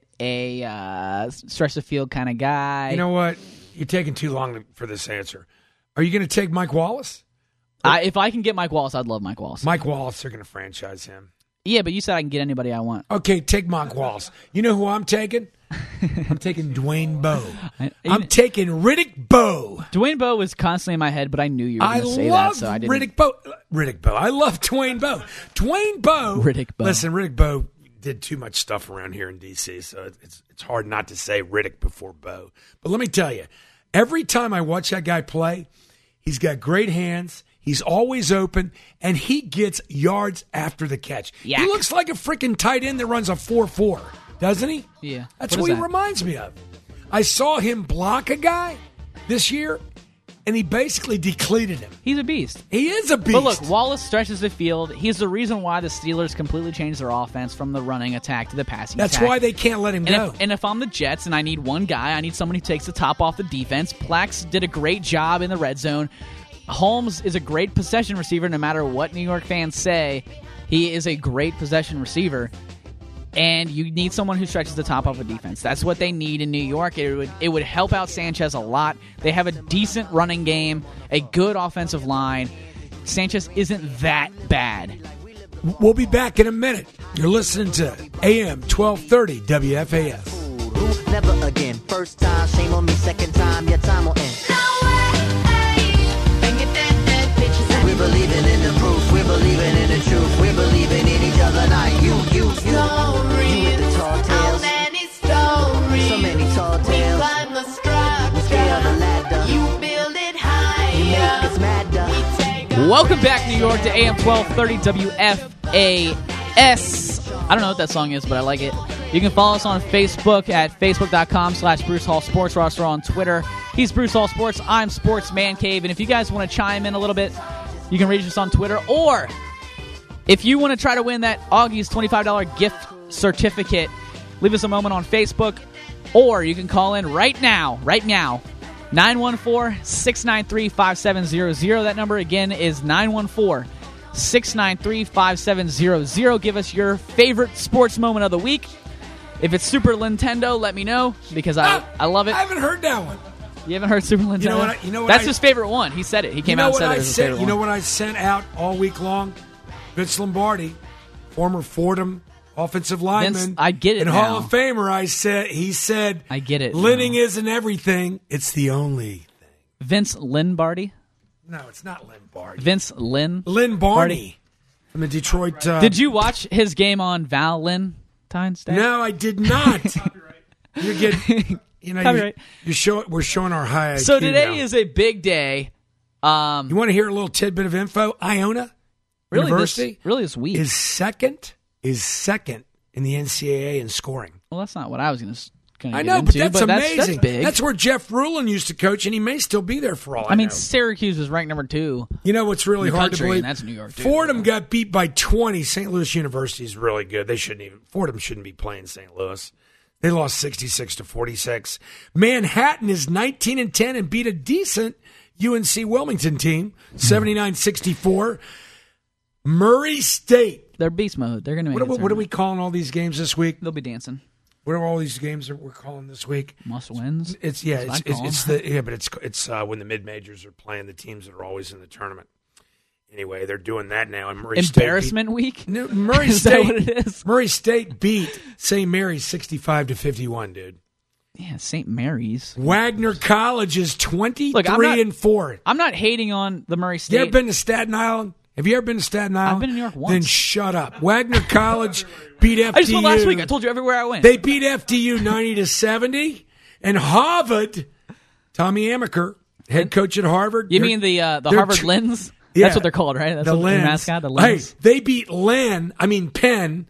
a stretch the field kind of guy. You know what? You're taking too long for this answer. Are you going to take Mike Wallace? If I can get Mike Wallace, I'd love Mike Wallace. Mike Wallace, they're going to franchise him. Yeah, but you said I can get anybody I want. Okay, take Mike Wallace. You know who I'm taking? I'm taking Dwayne Bowe. I'm taking Riddick Bowe. Dwayne Bowe was constantly in my head, but I knew you were going to say that, so I didn't. Riddick Bowe. I love Dwayne Bowe. Dwayne Bowe. Riddick Bowe. Listen, Riddick Bowe did too much stuff around here in D.C., so it's hard not to say Riddick before Bowe. But let me tell you, every time I watch that guy play, he's got great hands. He's always open, and he gets yards after the catch. Yak. He looks like a freaking tight end that runs a 4.4, doesn't he? Yeah. That's what he reminds me of. I saw him block a guy this year, and he basically decleated him. He's a beast. He is a beast. But look, Wallace stretches the field. He's the reason why the Steelers completely changed their offense from the running attack to the passing attack. That's why they can't let him go. And if I'm the Jets and I need one guy, I need someone who takes the top off the defense. Plax did a great job in the red zone. Holmes is a great possession receiver no matter what New York fans say. He is a great possession receiver. And you need someone who stretches the top off a defense. That's what they need in New York. It would help out Sanchez a lot. They have a decent running game, a good offensive line. Sanchez isn't that bad. We'll be back in a minute. You're listening to AM 1230 WFAS. Never again. First time, shame on me. Second time, your time will end. We're believing in the proof. We're believing in the truth. We're believing in each other. Not you. You with the tall tales. So many tall tales. We climb the ladder. You build it higher. You make us madder. Welcome back, New York, to AM 1230 WFAS. I don't know what that song is, but I like it. You can follow us on Facebook at facebook.com/Bruce Hall Sports. We're also on Twitter. He's Bruce Hall Sports. I'm Sports Man Cave. And if you guys want to chime in a little bit, you can reach us on Twitter. Or if you want to try to win that Augie's $25 gift certificate, leave us a moment on Facebook. Or you can call in right now, 914-693-5700. That number again is 914 693-5700. Give us your favorite sports moment of the week. If it's Super Nintendo, let me know because I love it. I haven't heard that one. You haven't heard Super Nintendo? You know what That's his favorite one. He said it. He came out and said it was his favorite one. You know what I sent out all week long? Vince Lombardi, former Fordham offensive lineman. Vince, I get it and now. Hall of Famer, he said, I get it Linning now. isn't everything. It's the only thing. Vince Lombardi? No, it's not Lombardi. Vince Lynn? Lynn Barney from the Detroit. Did you watch his game on Valentine's Day? No, I did not. You're getting... we're showing our high IQ So today now. is a big day. You want to hear a little tidbit of info? Iona University this week is second in the NCAA in scoring. Well, that's not what I was going to get I know, into, but that's amazing. That's big. That's where Jeff Rulin used to coach, and he may still be there for all I know. Syracuse is ranked number 2. You know what's really hard to believe? And that's New York, too. Fordham got beat by 20. St. Louis University is really good. Fordham shouldn't be playing St. Louis. They lost 66-46. Manhattan is 19-10 and beat a decent UNC Wilmington team, 79-64. Murray State. They're beast mode. They're going to make What are we calling all these games this week? They'll be dancing. What are all these games that we're calling this week? Must wins. It's when the mid majors are playing the teams that are always in the tournament. Anyway, they're doing that now. And Embarrassment week? No, Murray is State. That what it is? Murray State beat St. Mary's 65-51, dude. Yeah, St. Mary's. Wagner College is 23-4. I'm not hating on the Murray State. You ever been to Staten Island? Have you ever been to Staten Island? I've been to New York once. Then shut up. Wagner College beat FDU. I just went last week. I told you everywhere I went. They beat FDU 90-70. And Harvard, Tommy Amaker, head coach at Harvard. You mean the Harvard Lens? Yeah, that's what they're called, right? That's the their mascot, the Lens. Hey, they beat Penn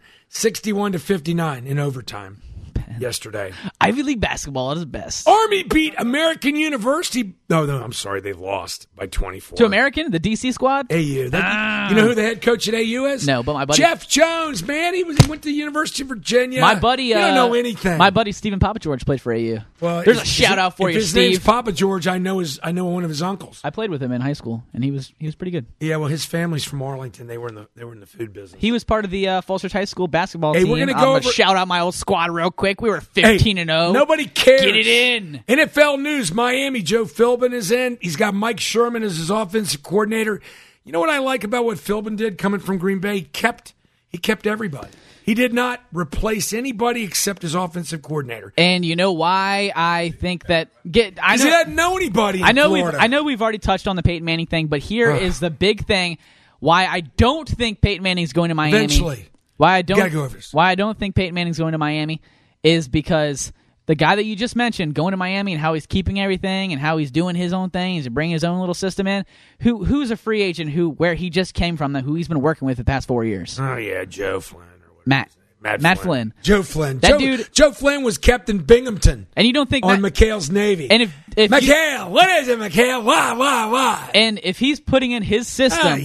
61-59 in overtime yesterday. Ivy League basketball is the best. Army beat American University. No, I'm sorry. They lost by 24. To American, the DC squad? AU. You know who the head coach at AU is? No, but my buddy. Jeff Jones, man. He went to the University of Virginia. My buddy. You don't know anything. My buddy Stephen Papa George played for AU. Well, there's a shout out for you, his Steve. His name's Papa George. I know one of his uncles. I played with him in high school, and he was pretty good. Yeah, well, his family's from Arlington. They were in the food business. He was part of the Falls Church High School basketball team. We're gonna go over. Shout out my old squad real quick. We were 15-0. Nobody cares. Get it in. NFL news: Miami. Joe Philbin is in. He's got Mike Sherman as his offensive coordinator. You know what I like about what Philbin did coming from Green Bay? He kept everybody. He did not replace anybody except his offensive coordinator. And you know why I think that? He doesn't know anybody in Florida. I know we've already touched on the Peyton Manning thing, but here is the big thing: why I don't think Peyton Manning's going to Miami. Eventually, why I don't gotta go over this. Why I don't think Peyton Manning's going to Miami is because the guy that you just mentioned going to Miami and how he's keeping everything and how he's doing his own thing, he's bringing his own little system in. Who's a free agent where he just came from, who he's been working with the past 4 years? Oh yeah, Joe Flynn. Matt Flynn. Joe Flynn. Dude. Joe Flynn was kept in Binghamton. And you don't think on McHale's Navy. And if McHale, what is it, McHale? Why? And if he's putting in his system,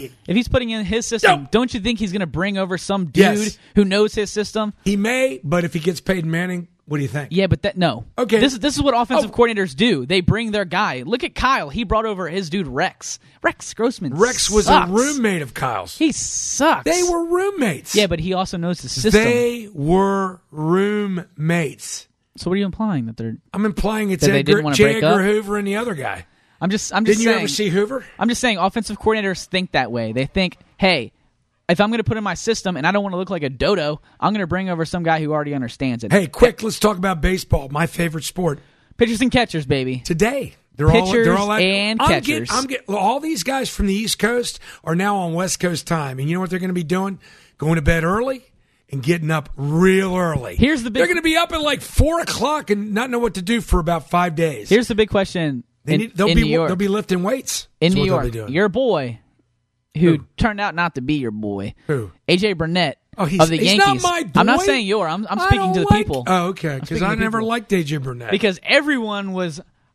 don't you think he's going to bring over some dude who knows his system? He may, but if he gets Peyton Manning, what do you think? Yeah, but no. Okay. This is what offensive coordinators do. They bring their guy. Look at Kyle. He brought over his dude Rex. Rex Grossman. Rex was a roommate of Kyle's. He sucks. They were roommates. Yeah, but he also knows the system. They were roommates. So what are you implying that they're? I'm implying it's J. Edgar Hoover and the other guy. I'm just Didn't saying. You ever see Hoover? I'm just saying offensive coordinators think that way. They think, hey, if I'm going to put in my system and I don't want to look like a dodo, I'm going to bring over some guy who already understands it. Hey, quick, let's talk about baseball, my favorite sport. Pitchers and catchers, baby. Today. Pitchers and catchers. All these guys from the East Coast are now on West Coast time. And you know what they're going to be doing? Going to bed early and getting up real early. They're going to be up at like 4 o'clock and not know what to do for about 5 days. Here's the big question. They'll be lifting weights. In New York, your boy, who turned out not to be your boy. Who? AJ Burnett of the Yankees. He's not my boy. I'm not saying I'm speaking to the people. Oh, okay. Because I never liked AJ Burnett. Because everyone was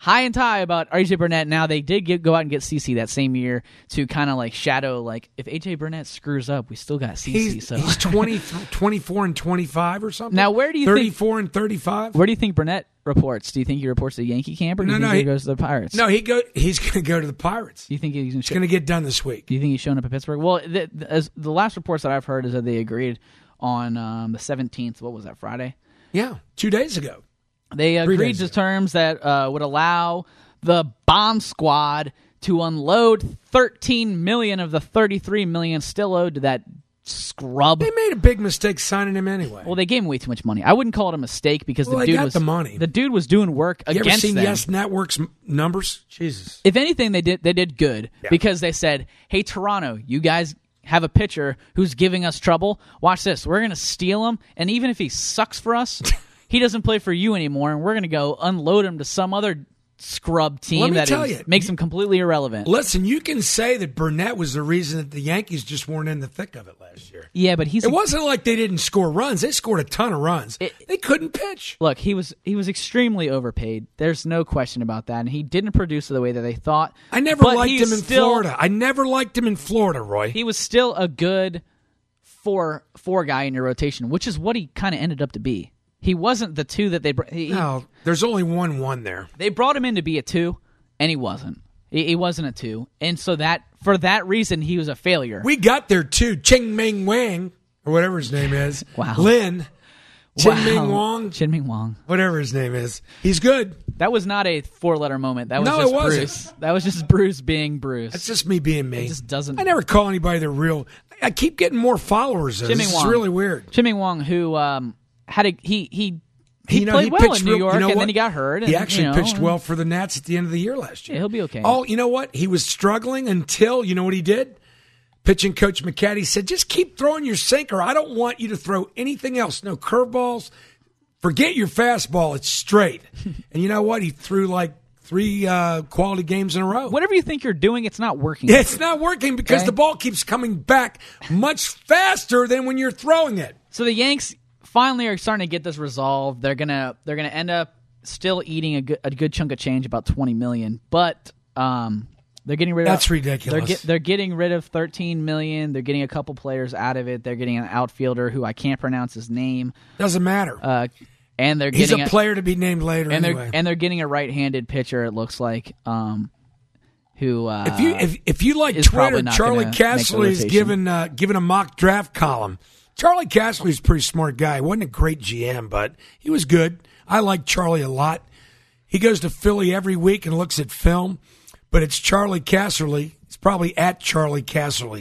high and high about A.J. Burnett. Now, they did go out and get CeCe that same year to kind of like shadow, like, if A.J. Burnett screws up, we still got CeCe. He's 24 and 25 or something? Now, where do you 34 and 35? Where do you think Burnett reports? Do you think he reports to the Yankee camp, or do you think he goes to the Pirates? No, he's going to go to the Pirates. Do you think he's going to get done this week? Do you think he's showing up at Pittsburgh? Well, the last reports that I've heard is that they agreed on the 17th. What was that, Friday? Yeah, 2 days ago. They agreed to terms that would allow the bomb squad to unload $13 million of the $33 million still owed to that scrub. They made a big mistake signing him anyway. Well, they gave him way too much money. I wouldn't call it a mistake because the dude was doing work against them. You ever seen Yes Network's numbers? Jesus. If anything, they did good because they said, "Hey, Toronto, you guys have a pitcher who's giving us trouble. Watch this. We're going to steal him, and even if he sucks for us." He doesn't play for you anymore, and we're going to go unload him to some other scrub team that makes him completely irrelevant. Listen, you can say that Burnett was the reason that the Yankees just weren't in the thick of it last year. Yeah, but it wasn't like they didn't score runs. They scored a ton of runs. They couldn't pitch. Look, he was extremely overpaid. There's no question about that, and he didn't produce the way that they thought. I never liked him in Florida. I never liked him in Florida, Roy. He was still a good four guy in your rotation, which is what he kind of ended up to be. He wasn't the 2 that they brought. No, there's only 1 there. They brought him in to be a 2, and he wasn't. He wasn't a 2. And so for that reason, he was a failure. We got there, too. Ching-Ming Wang, or whatever his name is. Wow. Lin. Ching-Ming Wang. Ching-Ming Wang. Whatever his name is. He's good. That was not a 4-letter moment. That was just Bruce. That was just Bruce being Bruce. That's just me being me. It just doesn't. I never call anybody their real. I keep getting more followers. It's really weird. Ching-Ming Wang, who he played well in New York, and then he got hurt. He actually pitched well for the Nats at the end of the year last year. Yeah, he'll be okay. Oh, you know what? He was struggling until, you know what he did? Pitching coach McCaddy said, just keep throwing your sinker. I don't want you to throw anything else. No curveballs. Forget your fastball. It's straight. And you know what? He threw like 3 quality games in a row. Whatever you think you're doing, it's not working. It's not working because the ball keeps coming back much faster than when you're throwing it. So the Yanks finally are starting to get this resolved. They're gonna end up still eating a good chunk of change, about $20 million, but they're getting rid of. That's ridiculous. They're getting rid of $13 million. They're getting a couple players out of it. They're getting an outfielder who I can't pronounce his name. Doesn't matter. And they're he's getting a player to be named later. And anyway. they're getting a right-handed pitcher. It looks like. Who if you like Twitter, Charlie Casserly is given a mock draft column. Charlie Casserly's a pretty smart guy. He wasn't a great GM, but he was good. I like Charlie a lot. He goes to Philly every week and looks at film, but it's Charlie Casserly. It's probably at Charlie Casserly,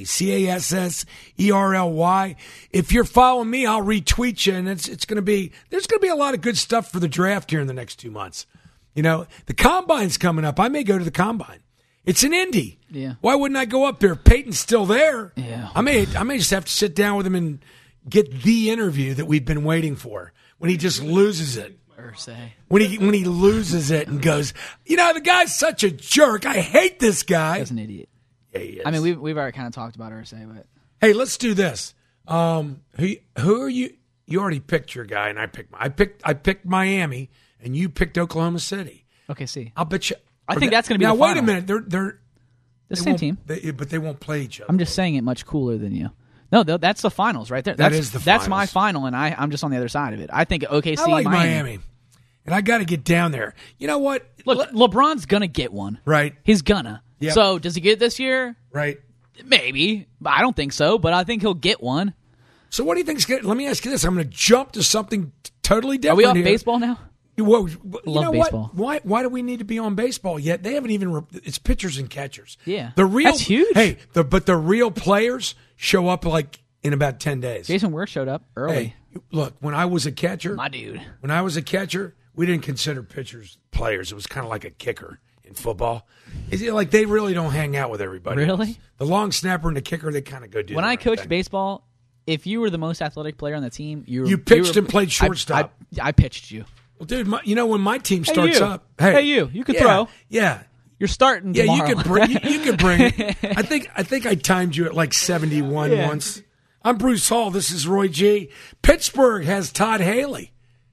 Casserly. If you're following me, I'll retweet you, and there's going to be a lot of good stuff for the draft here in the next 2 months. You know, the Combine's coming up. I may go to the Combine. It's in Indy. Yeah. Why wouldn't I go up there? Peyton's still there. Yeah. I may just have to sit down with him and get the interview that we've been waiting for when he just loses it. When he loses it and goes, you know, the guy's such a jerk. I hate this guy. He's an idiot. Yeah, he is. I mean, we've already kind of talked about Irsay, but hey, let's do this. Who are you? You already picked your guy, and I picked Miami, and you picked Oklahoma City. Okay, see, I'll bet you. I think that's going to be now. The final. Wait a minute, they're the same team, but they won't play each other. I'm just saying it much cooler than you. No, that's the finals right there. That's my final, and I'm just on the other side of it. I think OKC, I like Miami, and I got to get down there. You know what? Look, LeBron's gonna get one, right? He's gonna. Yep. So does he get it this year? Right? Maybe, but I don't think so. But I think he'll get one. So what do you think's good? Let me ask you this. I'm going to jump to something totally different. Are we off here. baseball now? Well, Love baseball. Why do we need to be on baseball yet? They haven't even. It's pitchers and catchers. Yeah, that's huge. Hey, but the real players show up like in about 10 days. Jason Wurth showed up early. Hey, look, when I was a catcher, my dude. When I was a catcher, we didn't consider pitchers players. It was kind of like a kicker in football. It's like they really don't hang out with everybody. Really? Else. The long snapper and the kicker, they kind of go do. When I coached baseball, if you were the most athletic player on the team, you pitched and played shortstop. I pitched you. Well, dude, when my team starts up, you could throw. Yeah. You're starting tomorrow. Yeah, you could bring it. I think I timed you at like 71 once. I'm Bruce Hall. This is Roy G. Pittsburgh has Todd Haley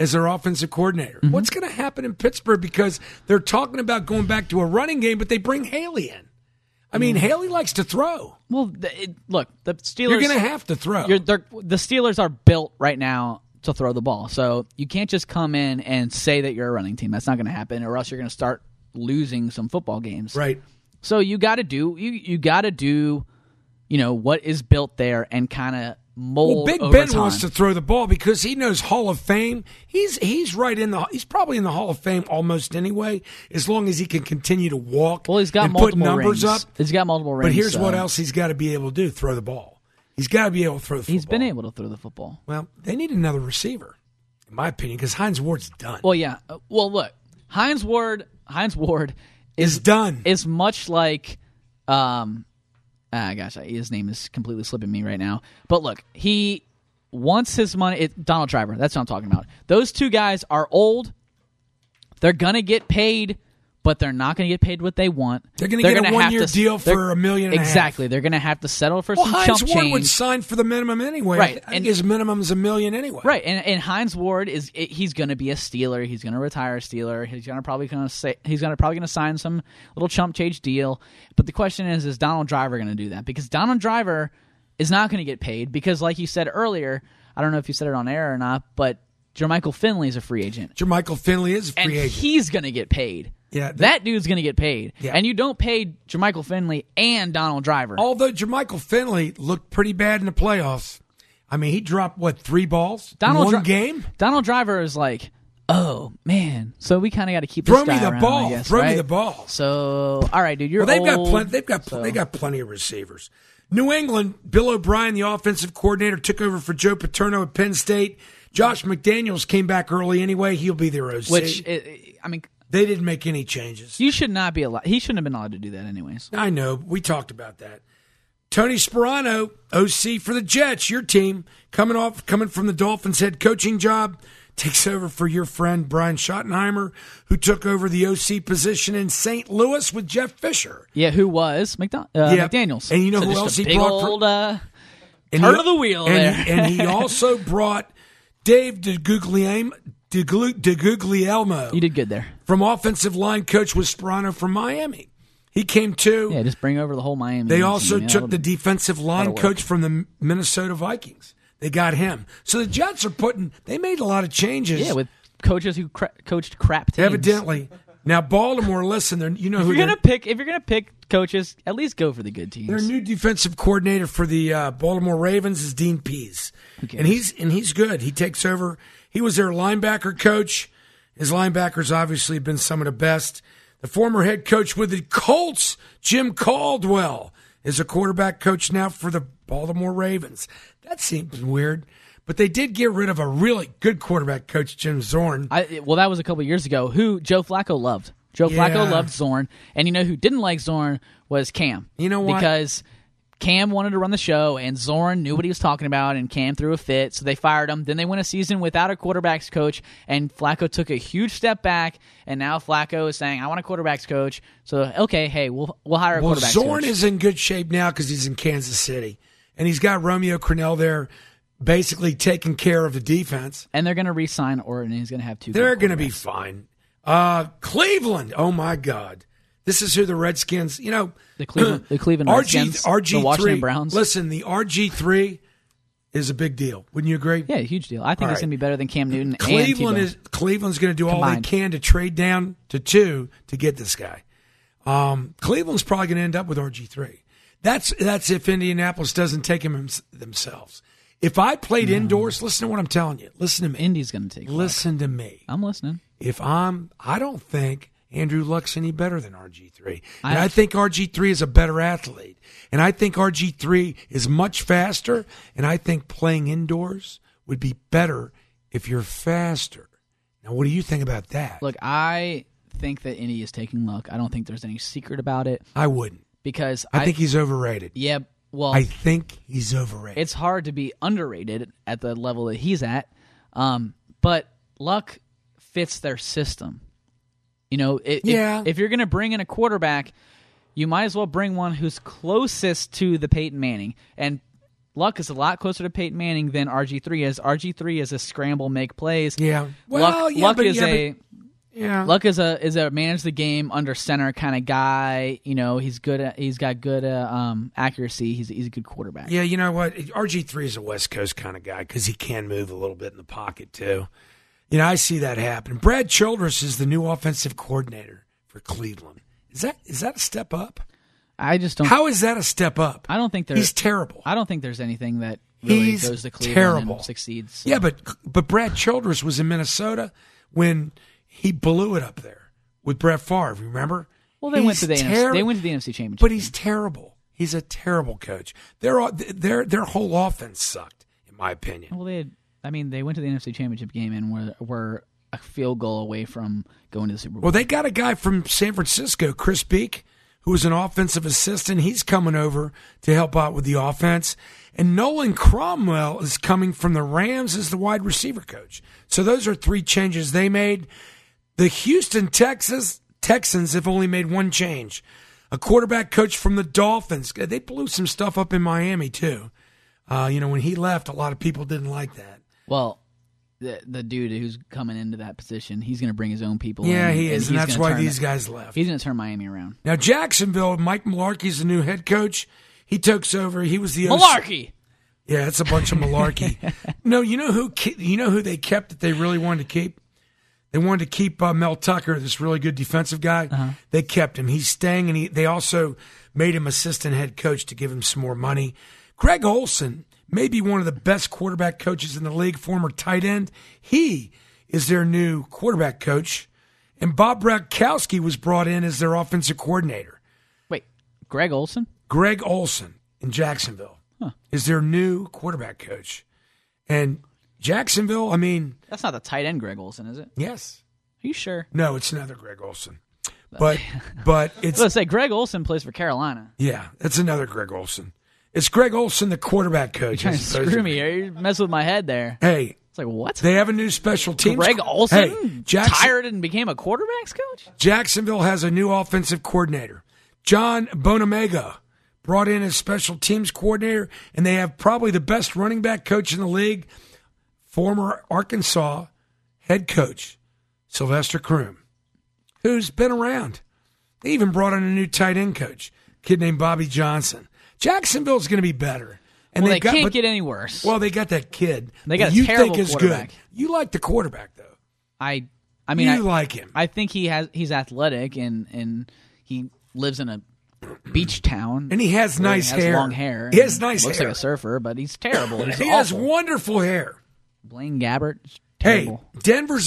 as their offensive coordinator. Mm-hmm. What's going to happen in Pittsburgh? Because they're talking about going back to a running game, but they bring Haley in. I mean, Haley likes to throw. Well, look, the Steelers... You're going to have to throw. The Steelers are built right now to throw the ball. So you can't just come in and say that you're a running team. That's not going to happen, or else you're going to start losing some football games. Right. So you got to do what is built there and kind of mold. Well, Big over Ben time. wants to throw the ball because he knows Hall of Fame. He's probably in the Hall of Fame almost anyway, as long as he can continue to walk. Well, he's got and multiple put numbers rings. up. He's got multiple rings. But here's what else he's got to be able to do: throw the ball. He's got to be able to throw the football. He's been able to throw the football. Well, they need another receiver, in my opinion, because Hines Ward's done. Well, yeah. Well, look, Hines Ward is done. Is much like, gosh, his name is completely slipping me right now. But look, he wants his money. Donald Driver, that's what I'm talking about. Those two guys are old. They're gonna get paid, but they're not going to get paid what they want. They're going to get a one-year deal for $1.5 million. Exactly. They're going to have to settle for some chump change. Hines Ward would sign for the minimum anyway. Right. I think his minimum is $1 million anyway. Right. And Hines Ward he's going to be a Steeler. He's going to retire a Steeler. He's probably going to sign some little chump change deal. But the question is Donald Driver going to do that? Because Donald Driver is not going to get paid because, like you said earlier, I don't know if you said it on air or not, but Jermichael Finley is a free agent. Jermichael Finley is a free agent. He's going to get paid. Yeah, that dude's going to get paid. Yeah. And you don't pay Jermichael Finley and Donald Driver. Although Jermichael Finley looked pretty bad in the playoffs. I mean, he dropped, 3 balls in one game? Donald Driver is like, oh, man. So we kind of got to keep this guy around, I guess, Throw right? me the ball. So, all right, dude, you're They've old. They got plenty of receivers. New England, Bill O'Brien, the offensive coordinator, took over for Joe Paterno at Penn State. Josh McDaniels came back early anyway. He'll be their OC. They didn't make any changes. You should not be allowed. He shouldn't have been allowed to do that anyways. I know. We talked about that. Tony Sparano, OC for the Jets, your team, coming from the Dolphins head coaching job, takes over for your friend Brian Schottenheimer, who took over the OC position in St. Louis with Jeff Fisher. Yeah, who was McDaniels. And you know who else he brought? Turn of the wheel there. And he also brought Dave DeGuglielmo. You did good there. From offensive line coach with Sparano from Miami. He came too. Yeah, just bring over the whole Miami. They also took the defensive line coach from the Minnesota Vikings. They got him. So the Jets they made a lot of changes. Yeah, with coaches who coached crap teams. Evidently. Now Baltimore, listen, if you're gonna pick coaches, at least go for the good teams. Their new defensive coordinator for the Baltimore Ravens is Dean Pease. And he's good. He takes over. He was their linebacker coach. His linebackers obviously have been some of the best. The former head coach with the Colts, Jim Caldwell, is a quarterback coach now for the Baltimore Ravens. That seems weird. But they did get rid of a really good quarterback coach, Jim Zorn. That was a couple years ago, who Joe Flacco loved. Flacco loved Zorn. And you know who didn't like Zorn was Cam. You know what? Because Cam wanted to run the show, and Zorn knew what he was talking about, and Cam threw a fit, so they fired him. Then they went a season without a quarterbacks coach, and Flacco took a huge step back, and now Flacco is saying, I want a quarterbacks coach. So, okay, hey, we'll hire a quarterbacks coach. Zorn is in good shape now because he's in Kansas City, and he's got Romeo Crennel there basically taking care of the defense. And they're going to re-sign Orton, and he's going to have 2 They're going to be fine. Cleveland, oh, my God. This is who the Redskins, the Cleveland Redskins, the Washington Browns. Listen, the RG3 is a big deal. Wouldn't you agree? Yeah, huge deal. I think it's going to be better than Cam Newton. Cleveland's going to do all they can to trade down to 2 to get this guy. Cleveland's probably going to end up with RG3. That's if Indianapolis doesn't take him themselves. If I played indoors, listen to what I'm telling you. Listen to me. Indy's going to take. Listen to me. I'm listening. I don't think Andrew Luck's any better than RG3. And I think RG3 is a better athlete. And I think RG3 is much faster. And I think playing indoors would be better if you're faster. Now, what do you think about that? Look, I think that Indy is taking Luck. I don't think there's any secret about it. I wouldn't. Because I think he's overrated. Yeah, well, I think he's overrated. It's hard to be underrated at the level that he's at. But Luck fits their system. If you're going to bring in a quarterback, you might as well bring one who's closest to the Peyton Manning. And Luck is a lot closer to Peyton Manning than RG3 is. RG3 is a scramble, make plays. Yeah. Well, Luck is a manage the game under center kind of guy. You know, he's got good accuracy. He's a good quarterback. Yeah, you know what? RG3 is a West Coast kind of guy because he can move a little bit in the pocket too. You know, I see that happen. Brad Childress is the new offensive coordinator for Cleveland. Is that a step up? I just don't. How is that a step up? I don't think he's terrible. I don't think there's anything that really goes to Cleveland terrible. and succeeds. So. Yeah, but Brad Childress was in Minnesota when he blew it up there with Brett Favre. Remember? Well, they went to the NFC Championship. But he's terrible. He's a terrible coach. Their whole offense sucked, in my opinion. Well, they went to the NFC Championship game and were a field goal away from going to the Super Bowl. Well, they got a guy from San Francisco, Chris Beek, who was an offensive assistant. He's coming over to help out with the offense. And Nolan Cromwell is coming from the Rams as the wide receiver coach. So those are 3 changes they made. The Houston Texans have only made 1 change. A quarterback coach from the Dolphins. They blew some stuff up in Miami, too. When he left, a lot of people didn't like that. Well, the dude who's coming into that position, he's going to bring his own people. Yeah, he is, and that's why these guys left. He's going to turn Miami around. Now, Jacksonville, Mike Mularkey's the new head coach. He takes over. He was the Mularkey. Yeah, it's a bunch of malarkey. No, you know who they kept that they really wanted to keep? They wanted to keep Mel Tucker, this really good defensive guy. Uh-huh. They kept him. He's staying, and they also made him assistant head coach to give him some more money. Greg Olson, maybe one of the best quarterback coaches in the league, former tight end. He is their new quarterback coach. And Bob Bradkowski was brought in as their offensive coordinator. Wait, Greg Olson? Greg Olson in Jacksonville is their new quarterback coach. And Jacksonville, I mean... That's not the tight end Greg Olson, is it? Yes. Are you sure? No, it's another Greg Olson. But it's... Let's say Greg Olson plays for Carolina. Yeah, it's another Greg Olson. It's Greg Olson, the quarterback coach. You're trying to screw me. You're messing with my head there. Hey. It's like, what? They have a new special teams. Greg Olson tired and became a quarterback's coach? Jacksonville has a new offensive coordinator. John Bonamega brought in as special teams coordinator, and they have probably the best running back coach in the league, former Arkansas head coach, Sylvester Croom, who's been around. They even brought in a new tight end coach, a kid named Bobby Johnson. Jacksonville's going to be better. And they can't get any worse. Well, they got that kid. They got a terrible think is quarterback. Good. You like the quarterback, though. I like him. I think he's athletic and he lives in a beach town. And he has nice hair. Long hair. He has nice looks hair. Looks like a surfer, but he's terrible. He has wonderful hair. Blaine Gabbert. Terrible. Hey, Denver's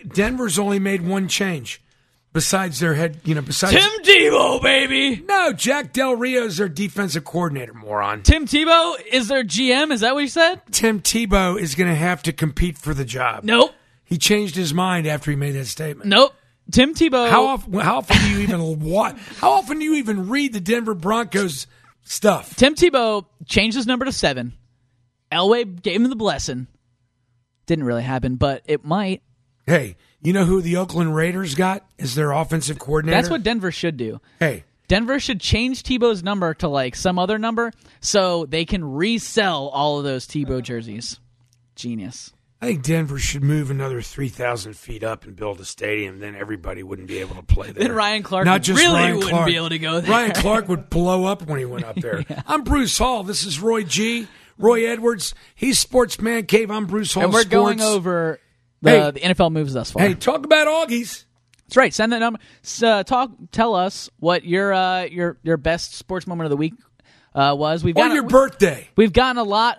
only made 1 change. Besides their head, besides Tim Tebow, baby. No, Jack Del Rio's their defensive coordinator, moron. Tim Tebow is their GM. Is that what you said? Tim Tebow is going to have to compete for the job. Nope. He changed his mind after he made that statement. Nope. Tim Tebow. How often do you even watch? How often do you even read the Denver Broncos stuff? Tim Tebow changed his number to 7. Elway gave him the blessing. Didn't really happen, but it might. Hey. You know who the Oakland Raiders got as their offensive coordinator? That's what Denver should do. Hey. Denver should change Tebow's number to some other number so they can resell all of those Tebow jerseys. Genius. I think Denver should move another 3,000 feet up and build a stadium. Then everybody wouldn't be able to play there. Then Ryan Clark wouldn't be able to go there. Ryan Clark would blow up when he went up there. Yeah. I'm Bruce Hall. This is Roy Edwards. He's Sports Man Cave. I'm Bruce Hall. And we're going over... The NFL moves thus far. Hey, talk about Augies. That's right. Send that number. Tell us what your best sports moment of the week was. Your birthday. We've gotten a lot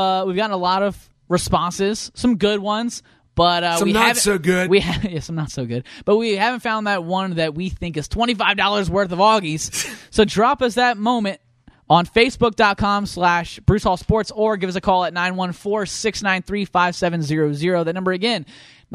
of responses. Some good ones, but some not so good. Some not so good. But we haven't found that one that we think is $25 worth of Augies. So drop us that moment on Facebook.com/Bruce Hall Sports, or give us a call at 914-693-5700. That number again,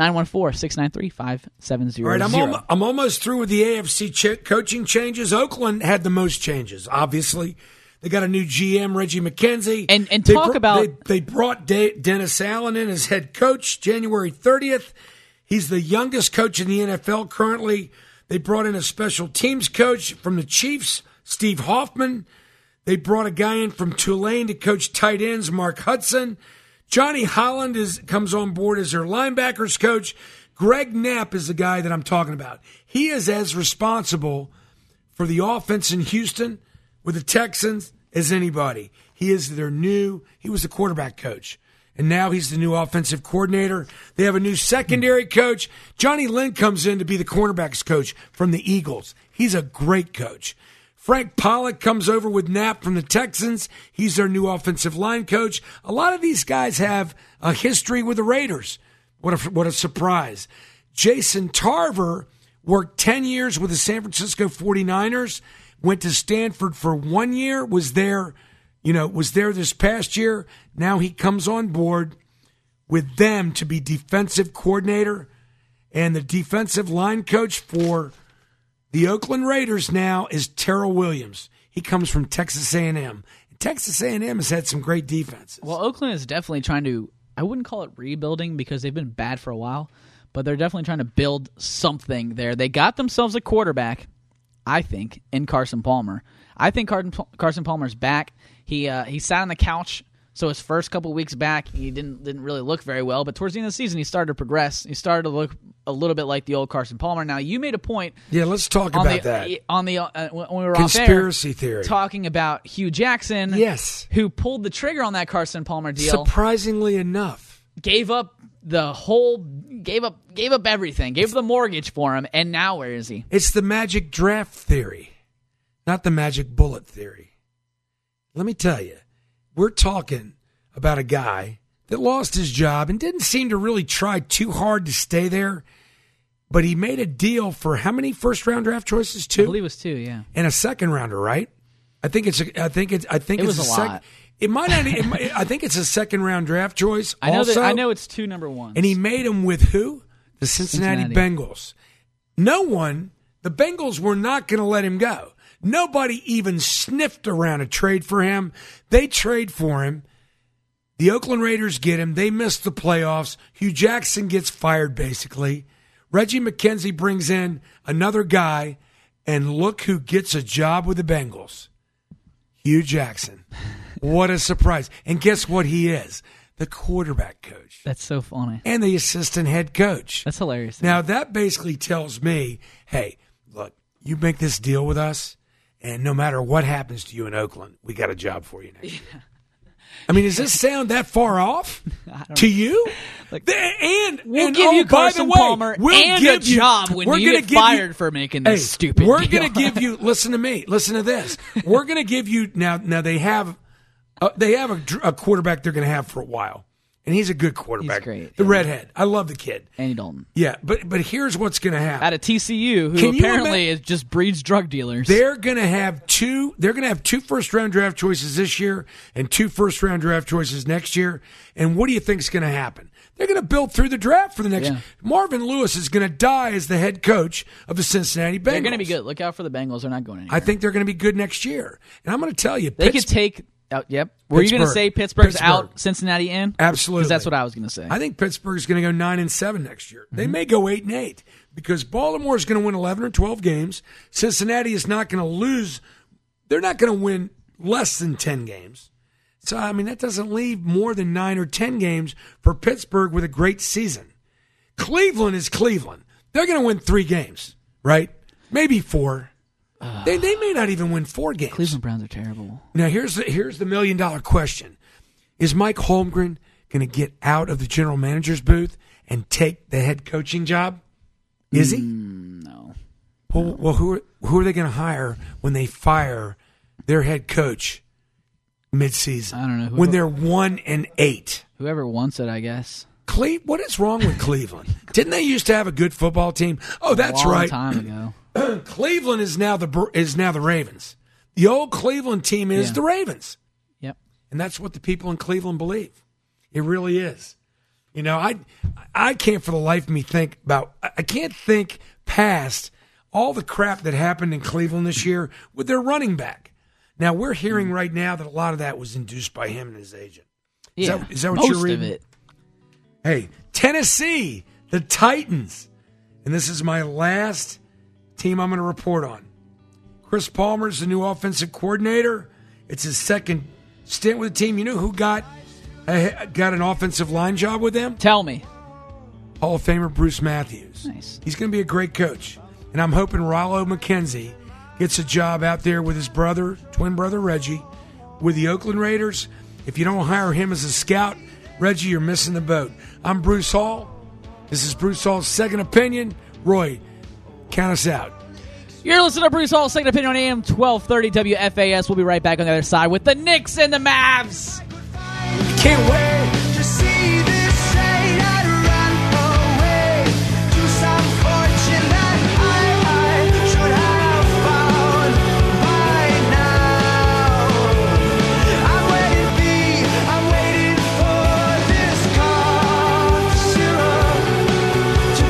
914-693-5700. All right, I'm almost through with the AFC coaching changes. Oakland had the most changes, obviously. They got a new GM, Reggie McKenzie. And they brought Dennis Allen in as head coach January 30th. He's the youngest coach in the NFL currently. They brought in a special teams coach from the Chiefs, Steve Hoffman. They brought a guy in from Tulane to coach tight ends, Mark Hudson. Johnny Holland comes on board as their linebackers coach. Greg Knapp is the guy that I'm talking about. He is as responsible for the offense in Houston with the Texans as anybody. He was the quarterback coach. And now he's the new offensive coordinator. They have a new secondary coach. Johnny Lynn comes in to be the cornerbacks coach from the Eagles. He's a great coach. Frank Pollock comes over with Knapp from the Texans. He's their new offensive line coach. A lot of these guys have a history with the Raiders. What a surprise. Jason Tarver worked 10 years with the San Francisco 49ers, went to Stanford for 1 year, was there this past year. Now he comes on board with them to be defensive coordinator, and the defensive line coach for the Oakland Raiders now is Terrell Williams. He comes from Texas A&M. Texas A&M has had some great defenses. Well, Oakland is definitely trying to, I wouldn't call it rebuilding because they've been bad for a while, but they're definitely trying to build something there. They got themselves a quarterback, I think, in Carson Palmer. I think Carson Palmer's back. He sat on the couch. So his first couple weeks back, he didn't really look very well. But towards the end of the season, he started to progress. He started to look a little bit like the old Carson Palmer. Now, you made a point. Yeah, let's talk about that. On the when we were conspiracy off air, theory, talking about Hugh Jackson, yes, who pulled the trigger on that Carson Palmer deal. Surprisingly enough, gave up everything, gave the mortgage for him, and now where is he? It's the magic draft theory, not the magic bullet theory. Let me tell you. We're talking about a guy that lost his job and didn't seem to really try too hard to stay there, but he made a deal for how many first-round draft choices? 2? I believe it was 2, yeah. And a second-rounder, right? I think it's a lot. It might not. I think it's a second-round draft choice. I know it's 2 number ones. And he made them with who? The Cincinnati Bengals. The Bengals were not going to let him go. Nobody even sniffed around a trade for him. They trade for him. The Oakland Raiders get him. They miss the playoffs. Hugh Jackson gets fired, basically. Reggie McKenzie brings in another guy, and look who gets a job with the Bengals. Hugh Jackson. What a surprise. And guess what he is? The quarterback coach. That's so funny. And the assistant head coach. That's hilarious. Now, that basically tells me, hey, look, you make this deal with us, and no matter what happens to you in Oakland, we got a job for you next year. I mean, does this sound that far off to you? We'll give you Carson Palmer and a job when you get fired for making this stupid We're going to give you, listen to me, listen to this. We're going to give you, now they have a quarterback they're going to have for a while. And he's a good quarterback. He's great. The redhead. I love the kid. Andy Dalton. Yeah, but here's what's going to happen. Out of TCU, who apparently just breeds drug dealers. They're going to have 2 first-round draft choices this year and 2 first-round draft choices next year. And what do you think is going to happen? They're going to build through the draft for the next year. Marvin Lewis is going to die as the head coach of the Cincinnati Bengals. They're going to be good. Look out for the Bengals. They're not going anywhere. I think they're going to be good next year. And I'm going to tell you, they could take... yep. Were you going to say Pittsburgh's out, Cincinnati in? Absolutely. Because that's what I was going to say. I think Pittsburgh's going to go 9-7 next year. Mm-hmm. They may go 8-8 because Baltimore is going to win 11 or 12 games. Cincinnati is not going to lose. They're not going to win less than 10 games. So, I mean, that doesn't leave more than 9 or 10 games for Pittsburgh with a great season. Cleveland is Cleveland. They're going to win 3 games, right? Maybe 4. They may not even win 4 games. Cleveland Browns are terrible. Now, here's the $1 million question. Is Mike Holmgren going to get out of the general manager's booth and take the head coaching job? Is he? No. Well, who are they going to hire when they fire their head coach midseason? I don't know. When they're 1-8. Whoever wants it, I guess. What is wrong with Cleveland? Didn't they used to have a good football team? Oh, that's right. A long time ago. Cleveland is now the Ravens. The old Cleveland team is the Ravens. Yep. And that's what the people in Cleveland believe. It really is. You know, I can't for the life of me I can't think past all the crap that happened in Cleveland this year with their running back. Now, we're hearing right now that a lot of that was induced by him and his agent. Is that what you're reading? Most of it. Hey, Tennessee, the Titans. And this is my last team I'm going to report on. Chris Palmer's the new offensive coordinator, It's his second stint with the team. You know who got an offensive line job with them? Tell me. Hall of Famer Bruce Matthews. Nice. He's going to be a great coach. And I'm hoping Rollo McKenzie gets a job out there with his twin brother Reggie, with the Oakland Raiders. If you don't hire him as a scout, Reggie, you're missing the boat. I'm Bruce Hall. This is Bruce Hall's Second Opinion. Roy, count us out. You're listening to Bruce Hall's Second Opinion on AM 1230 WFAS. We'll be right back on the other side with the Knicks and the Mavs. Can't wait to see this shade and run away to some fortune that I should have found by now. I'm waiting for this cough syrup to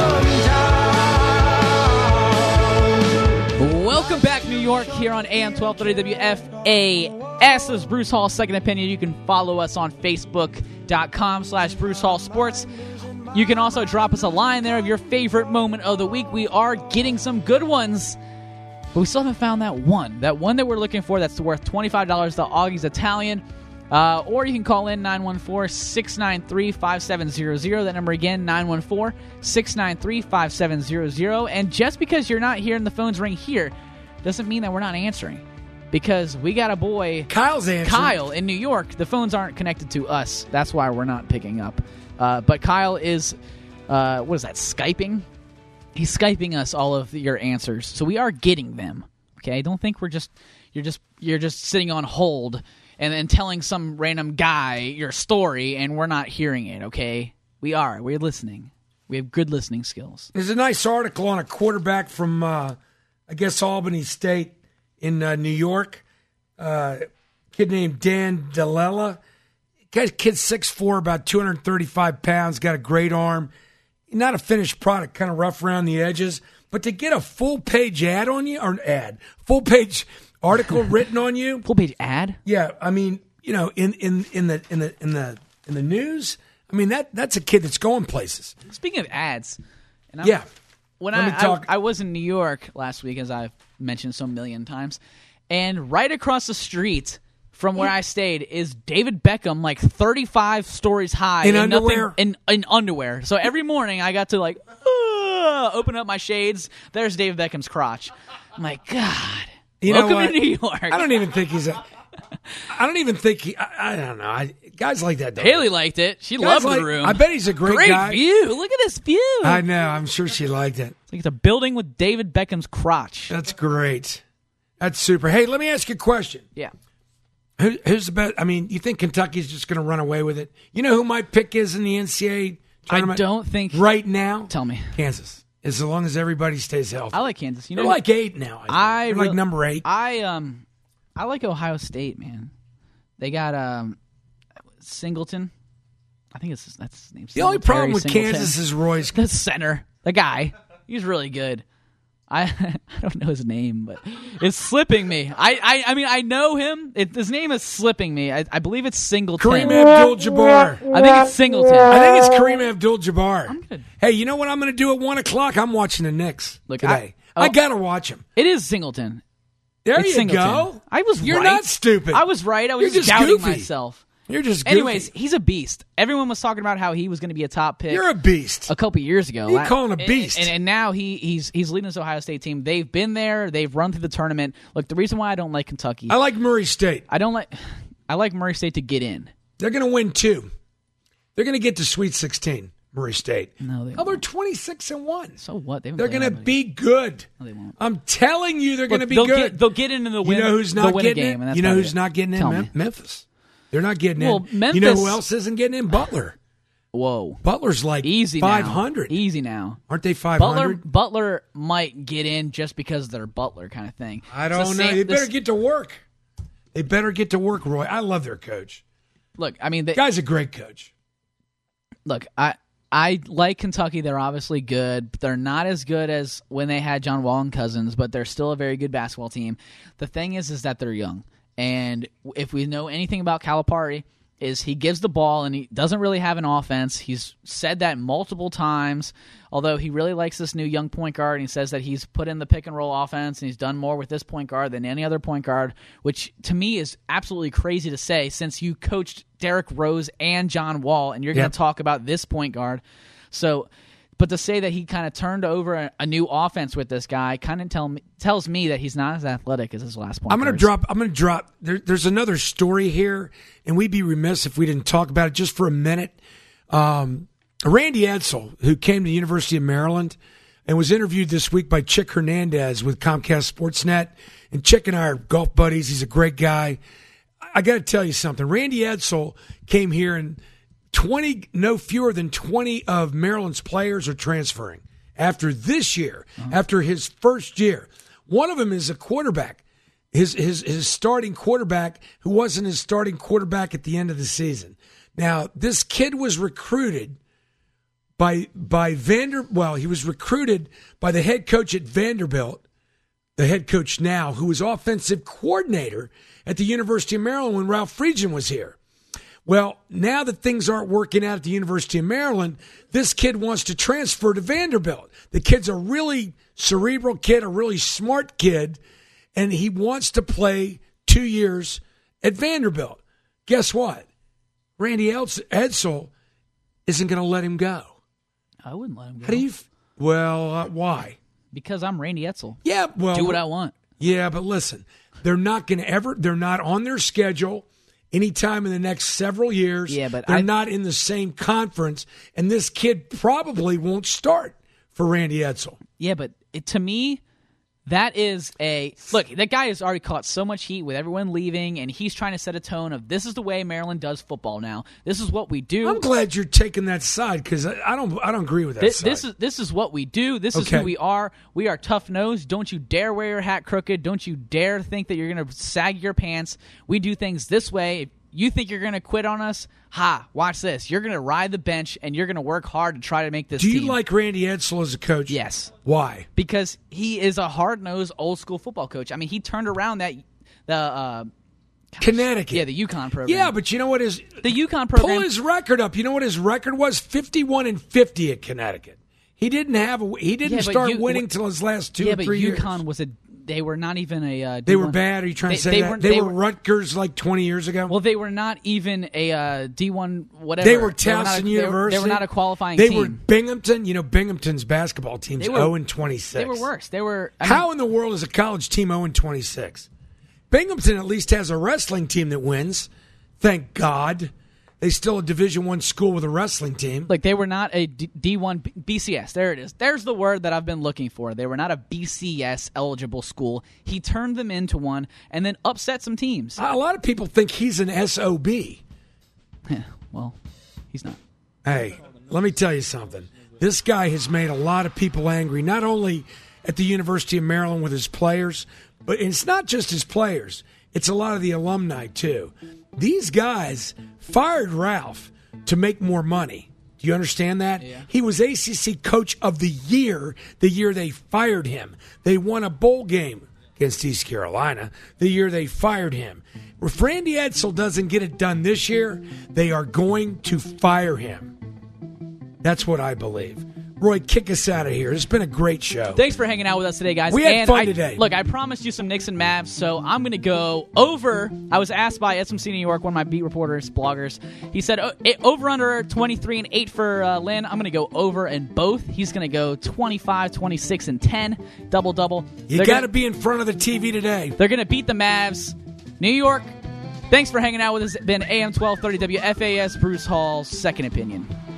come down. Welcome back, New York, here on AM 1230 WFAS. This is Bruce Hall's Second Opinion. You can follow us on Facebook.com/Bruce Hall Sports. You can also drop us a line there of your favorite moment of the week. We are getting some good ones, but we still haven't found that one that we're looking for that's worth $25, the Augie's Italian. Or you can call in 914-693-5700. That number again, 914-693-5700. And just because you're not hearing the phones ring here doesn't mean that we're not answering. Because we got a boy, Kyle's answering. Kyle in New York. The phones aren't connected to us. That's why we're not picking up. But Kyle is, what is that, Skyping? He's Skyping us all of your answers. So we are getting them. Okay? Don't think you're just sitting on hold and then telling some random guy your story and we're not hearing it, okay? We are. We're listening. We have good listening skills. There's a nice article on a quarterback from, I guess, Albany State in New York. Kid named Dan Delela. Kid's 6'4", about 235 pounds, got a great arm. Not a finished product, kind of rough around the edges. But to get a full-page ad on you, or full-page article written on you, full-page ad. Yeah, I mean, in the news. I mean that's a kid that's going places. Speaking of ads, when I was in New York last week, as I've mentioned so million times, and right across the street from where I stayed is David Beckham, like 35 stories high in underwear. In underwear. So every morning I got to open up my shades. There's David Beckham's crotch. I'm like, God. Welcome to New York. I don't even think I don't know. Guys like that. Haley liked it. She loved the room. I bet he's a great guy. Great view. Look at this view. I know. I'm sure she liked it. It's a building with David Beckham's crotch. That's great. That's super. Hey, let me ask you a question. Yeah. Who's the best? I mean, you think Kentucky's just going to run away with it? You know who my pick is in the NCAA tournament? I don't think. Right now? Tell me. Kansas. As long as everybody stays healthy. I like Kansas. They're like 8 now. They're like number 8. I like Ohio State, man. They got Singleton. I think that's his name. The only problem with Kansas is Roy's the center. The guy. He's really good. I don't know his name, but it's slipping me. I mean, I know him. His name is slipping me. I believe it's Singleton. Kareem Abdul-Jabbar. I think it's Singleton. I think it's Kareem Abdul-Jabbar. I'm good. Hey, you know what I'm going to do at 1 o'clock? I'm watching the Knicks today. I got to watch them. It is Singleton. There you Singleton. go. You're right. Not stupid. I was right. I was just doubting goofy. myself. You're just goofy. Anyways, he's a beast. Everyone was talking about how he was going to be a top pick. You're a beast. A couple years ago. You call him a beast. And now he's leading this Ohio State team. They've been there. They've run through the tournament. Look, the reason why I don't like Kentucky. I like Murray State. I like Murray State to get in. They're going to win 2. They're going to get to Sweet 16. Murray State. No, they won't. They're 26-1. So what? They're going to be good. No, they won't. I'm telling you, they're going to be good. They'll get into the win. You know who's not getting game, in? You know who's not getting in? Memphis. They're not getting in. Memphis, you know who else isn't getting in? Butler. Whoa. Butler's like easy 500. Now. Easy now. Aren't they 500? Butler might get in just because they're Butler kind of thing. I don't know. They better get to work. They better get to work, Roy. I love their coach. Look, I mean, the guy's a great coach. Look, I like Kentucky. They're obviously good. But they're not as good as when they had John Wall and Cousins, but they're still a very good basketball team. The thing is that they're young. And if we know anything about Calipari, is he gives the ball and he doesn't really have an offense. He's said that multiple times, although he really likes this new young point guard, and he says that he's put in the pick-and-roll offense and he's done more with this point guard than any other point guard, which to me is absolutely crazy to say since you coached Derrick Rose and John Wall, and you're going to talk about this point guard. So, but to say that he kind of turned over a new offense with this guy kind of tells me that he's not as athletic as his last point. I'm going to drop. There's another story here, and we'd be remiss if we didn't talk about it just for a minute. Randy Edsall, who came to the University of Maryland and was interviewed this week by Chick Hernandez with Comcast Sportsnet, and Chick and I are golf buddies. He's a great guy. I got to tell you something. Randy Edsall came here and no fewer than 20 of Maryland's players are transferring after this year, after his first year. One of them is a quarterback, his starting quarterback, who wasn't his starting quarterback at the end of the season. Now, this kid was recruited he was recruited by the head coach at Vanderbilt, the head coach now, who was offensive coordinator at the University of Maryland when Ralph Friedgen was here. Well, now that things aren't working out at the University of Maryland, this kid wants to transfer to Vanderbilt. The kid's a really cerebral kid, a really smart kid, and he wants to play 2 years at Vanderbilt. Guess what? Randy Edsall isn't going to let him go. I wouldn't let him go. How do you? Why? Because I'm Randy Edsall. Yeah, well, do what I want. Yeah, but listen, they're not going to ever. They're not on their schedule anytime in the next several years. Yeah, but they're not in the same conference, and this kid probably won't start for Randy Edsall. Yeah, but to me, that is look, that guy has already caught so much heat with everyone leaving, and he's trying to set a tone of this is the way Maryland does football now. This is what we do. I'm glad you're taking that side because I don't agree with that side. This is what we do. This is who we are. We are tough-nosed. Don't you dare wear your hat crooked. Don't you dare think that you're going to sag your pants. We do things this way. If you think you're going to quit on us, watch this. You're going to ride the bench, and you're going to work hard to try to make this team. Do you like Randy Edsall as a coach? Yes. Why? Because he is a hard-nosed, old-school football coach. I mean, he turned around the Connecticut. Yeah, the UConn program. Yeah, but you know what the UConn program. Pull his record up. You know what his record was? 51-50 at Connecticut. He didn't start winning till his last 2 or 3 years. Yeah, but UConn they were not even a D1. They were bad? Are you trying to say that? They were Rutgers like 20 years ago? Well, they were not even a D1 whatever. They were Towson University. They were not a qualifying team. They were Binghamton. You know, Binghamton's basketball team's 0-26. They were worse. How in the world is a college team 0-26? Binghamton at least has a wrestling team that wins. Thank God. They still a Division I school with a wrestling team. Like, they were not a D1 BCS. There it is. There's the word that I've been looking for. They were not a BCS eligible school. He turned them into one and then upset some teams. A lot of people think he's an SOB. Yeah, well, he's not. Hey, let me tell you something. This guy has made a lot of people angry, not only at the University of Maryland with his players, but it's not just his players. It's a lot of the alumni, too. These guys fired Ralph to make more money. Do you understand that? Yeah. He was ACC Coach of the year they fired him. They won a bowl game against East Carolina the year they fired him. If Randy Edsall doesn't get it done this year, they are going to fire him. That's what I believe. Roy, kick us out of here. It's been a great show. Thanks for hanging out with us today, guys. We had fun today. Look, I promised you some Knicks and Mavs, so I'm going to go over. I was asked by SMC New York, one of my beat reporters, bloggers. He said over under 23-8 for Lynn. I'm going to go over in both. He's going to go 25, 26, and 10. Double-double. You got to be in front of the TV today. They're going to beat the Mavs. New York, thanks for hanging out with us. It's been AM 1230 WFAS, Bruce Hall's Second Opinion.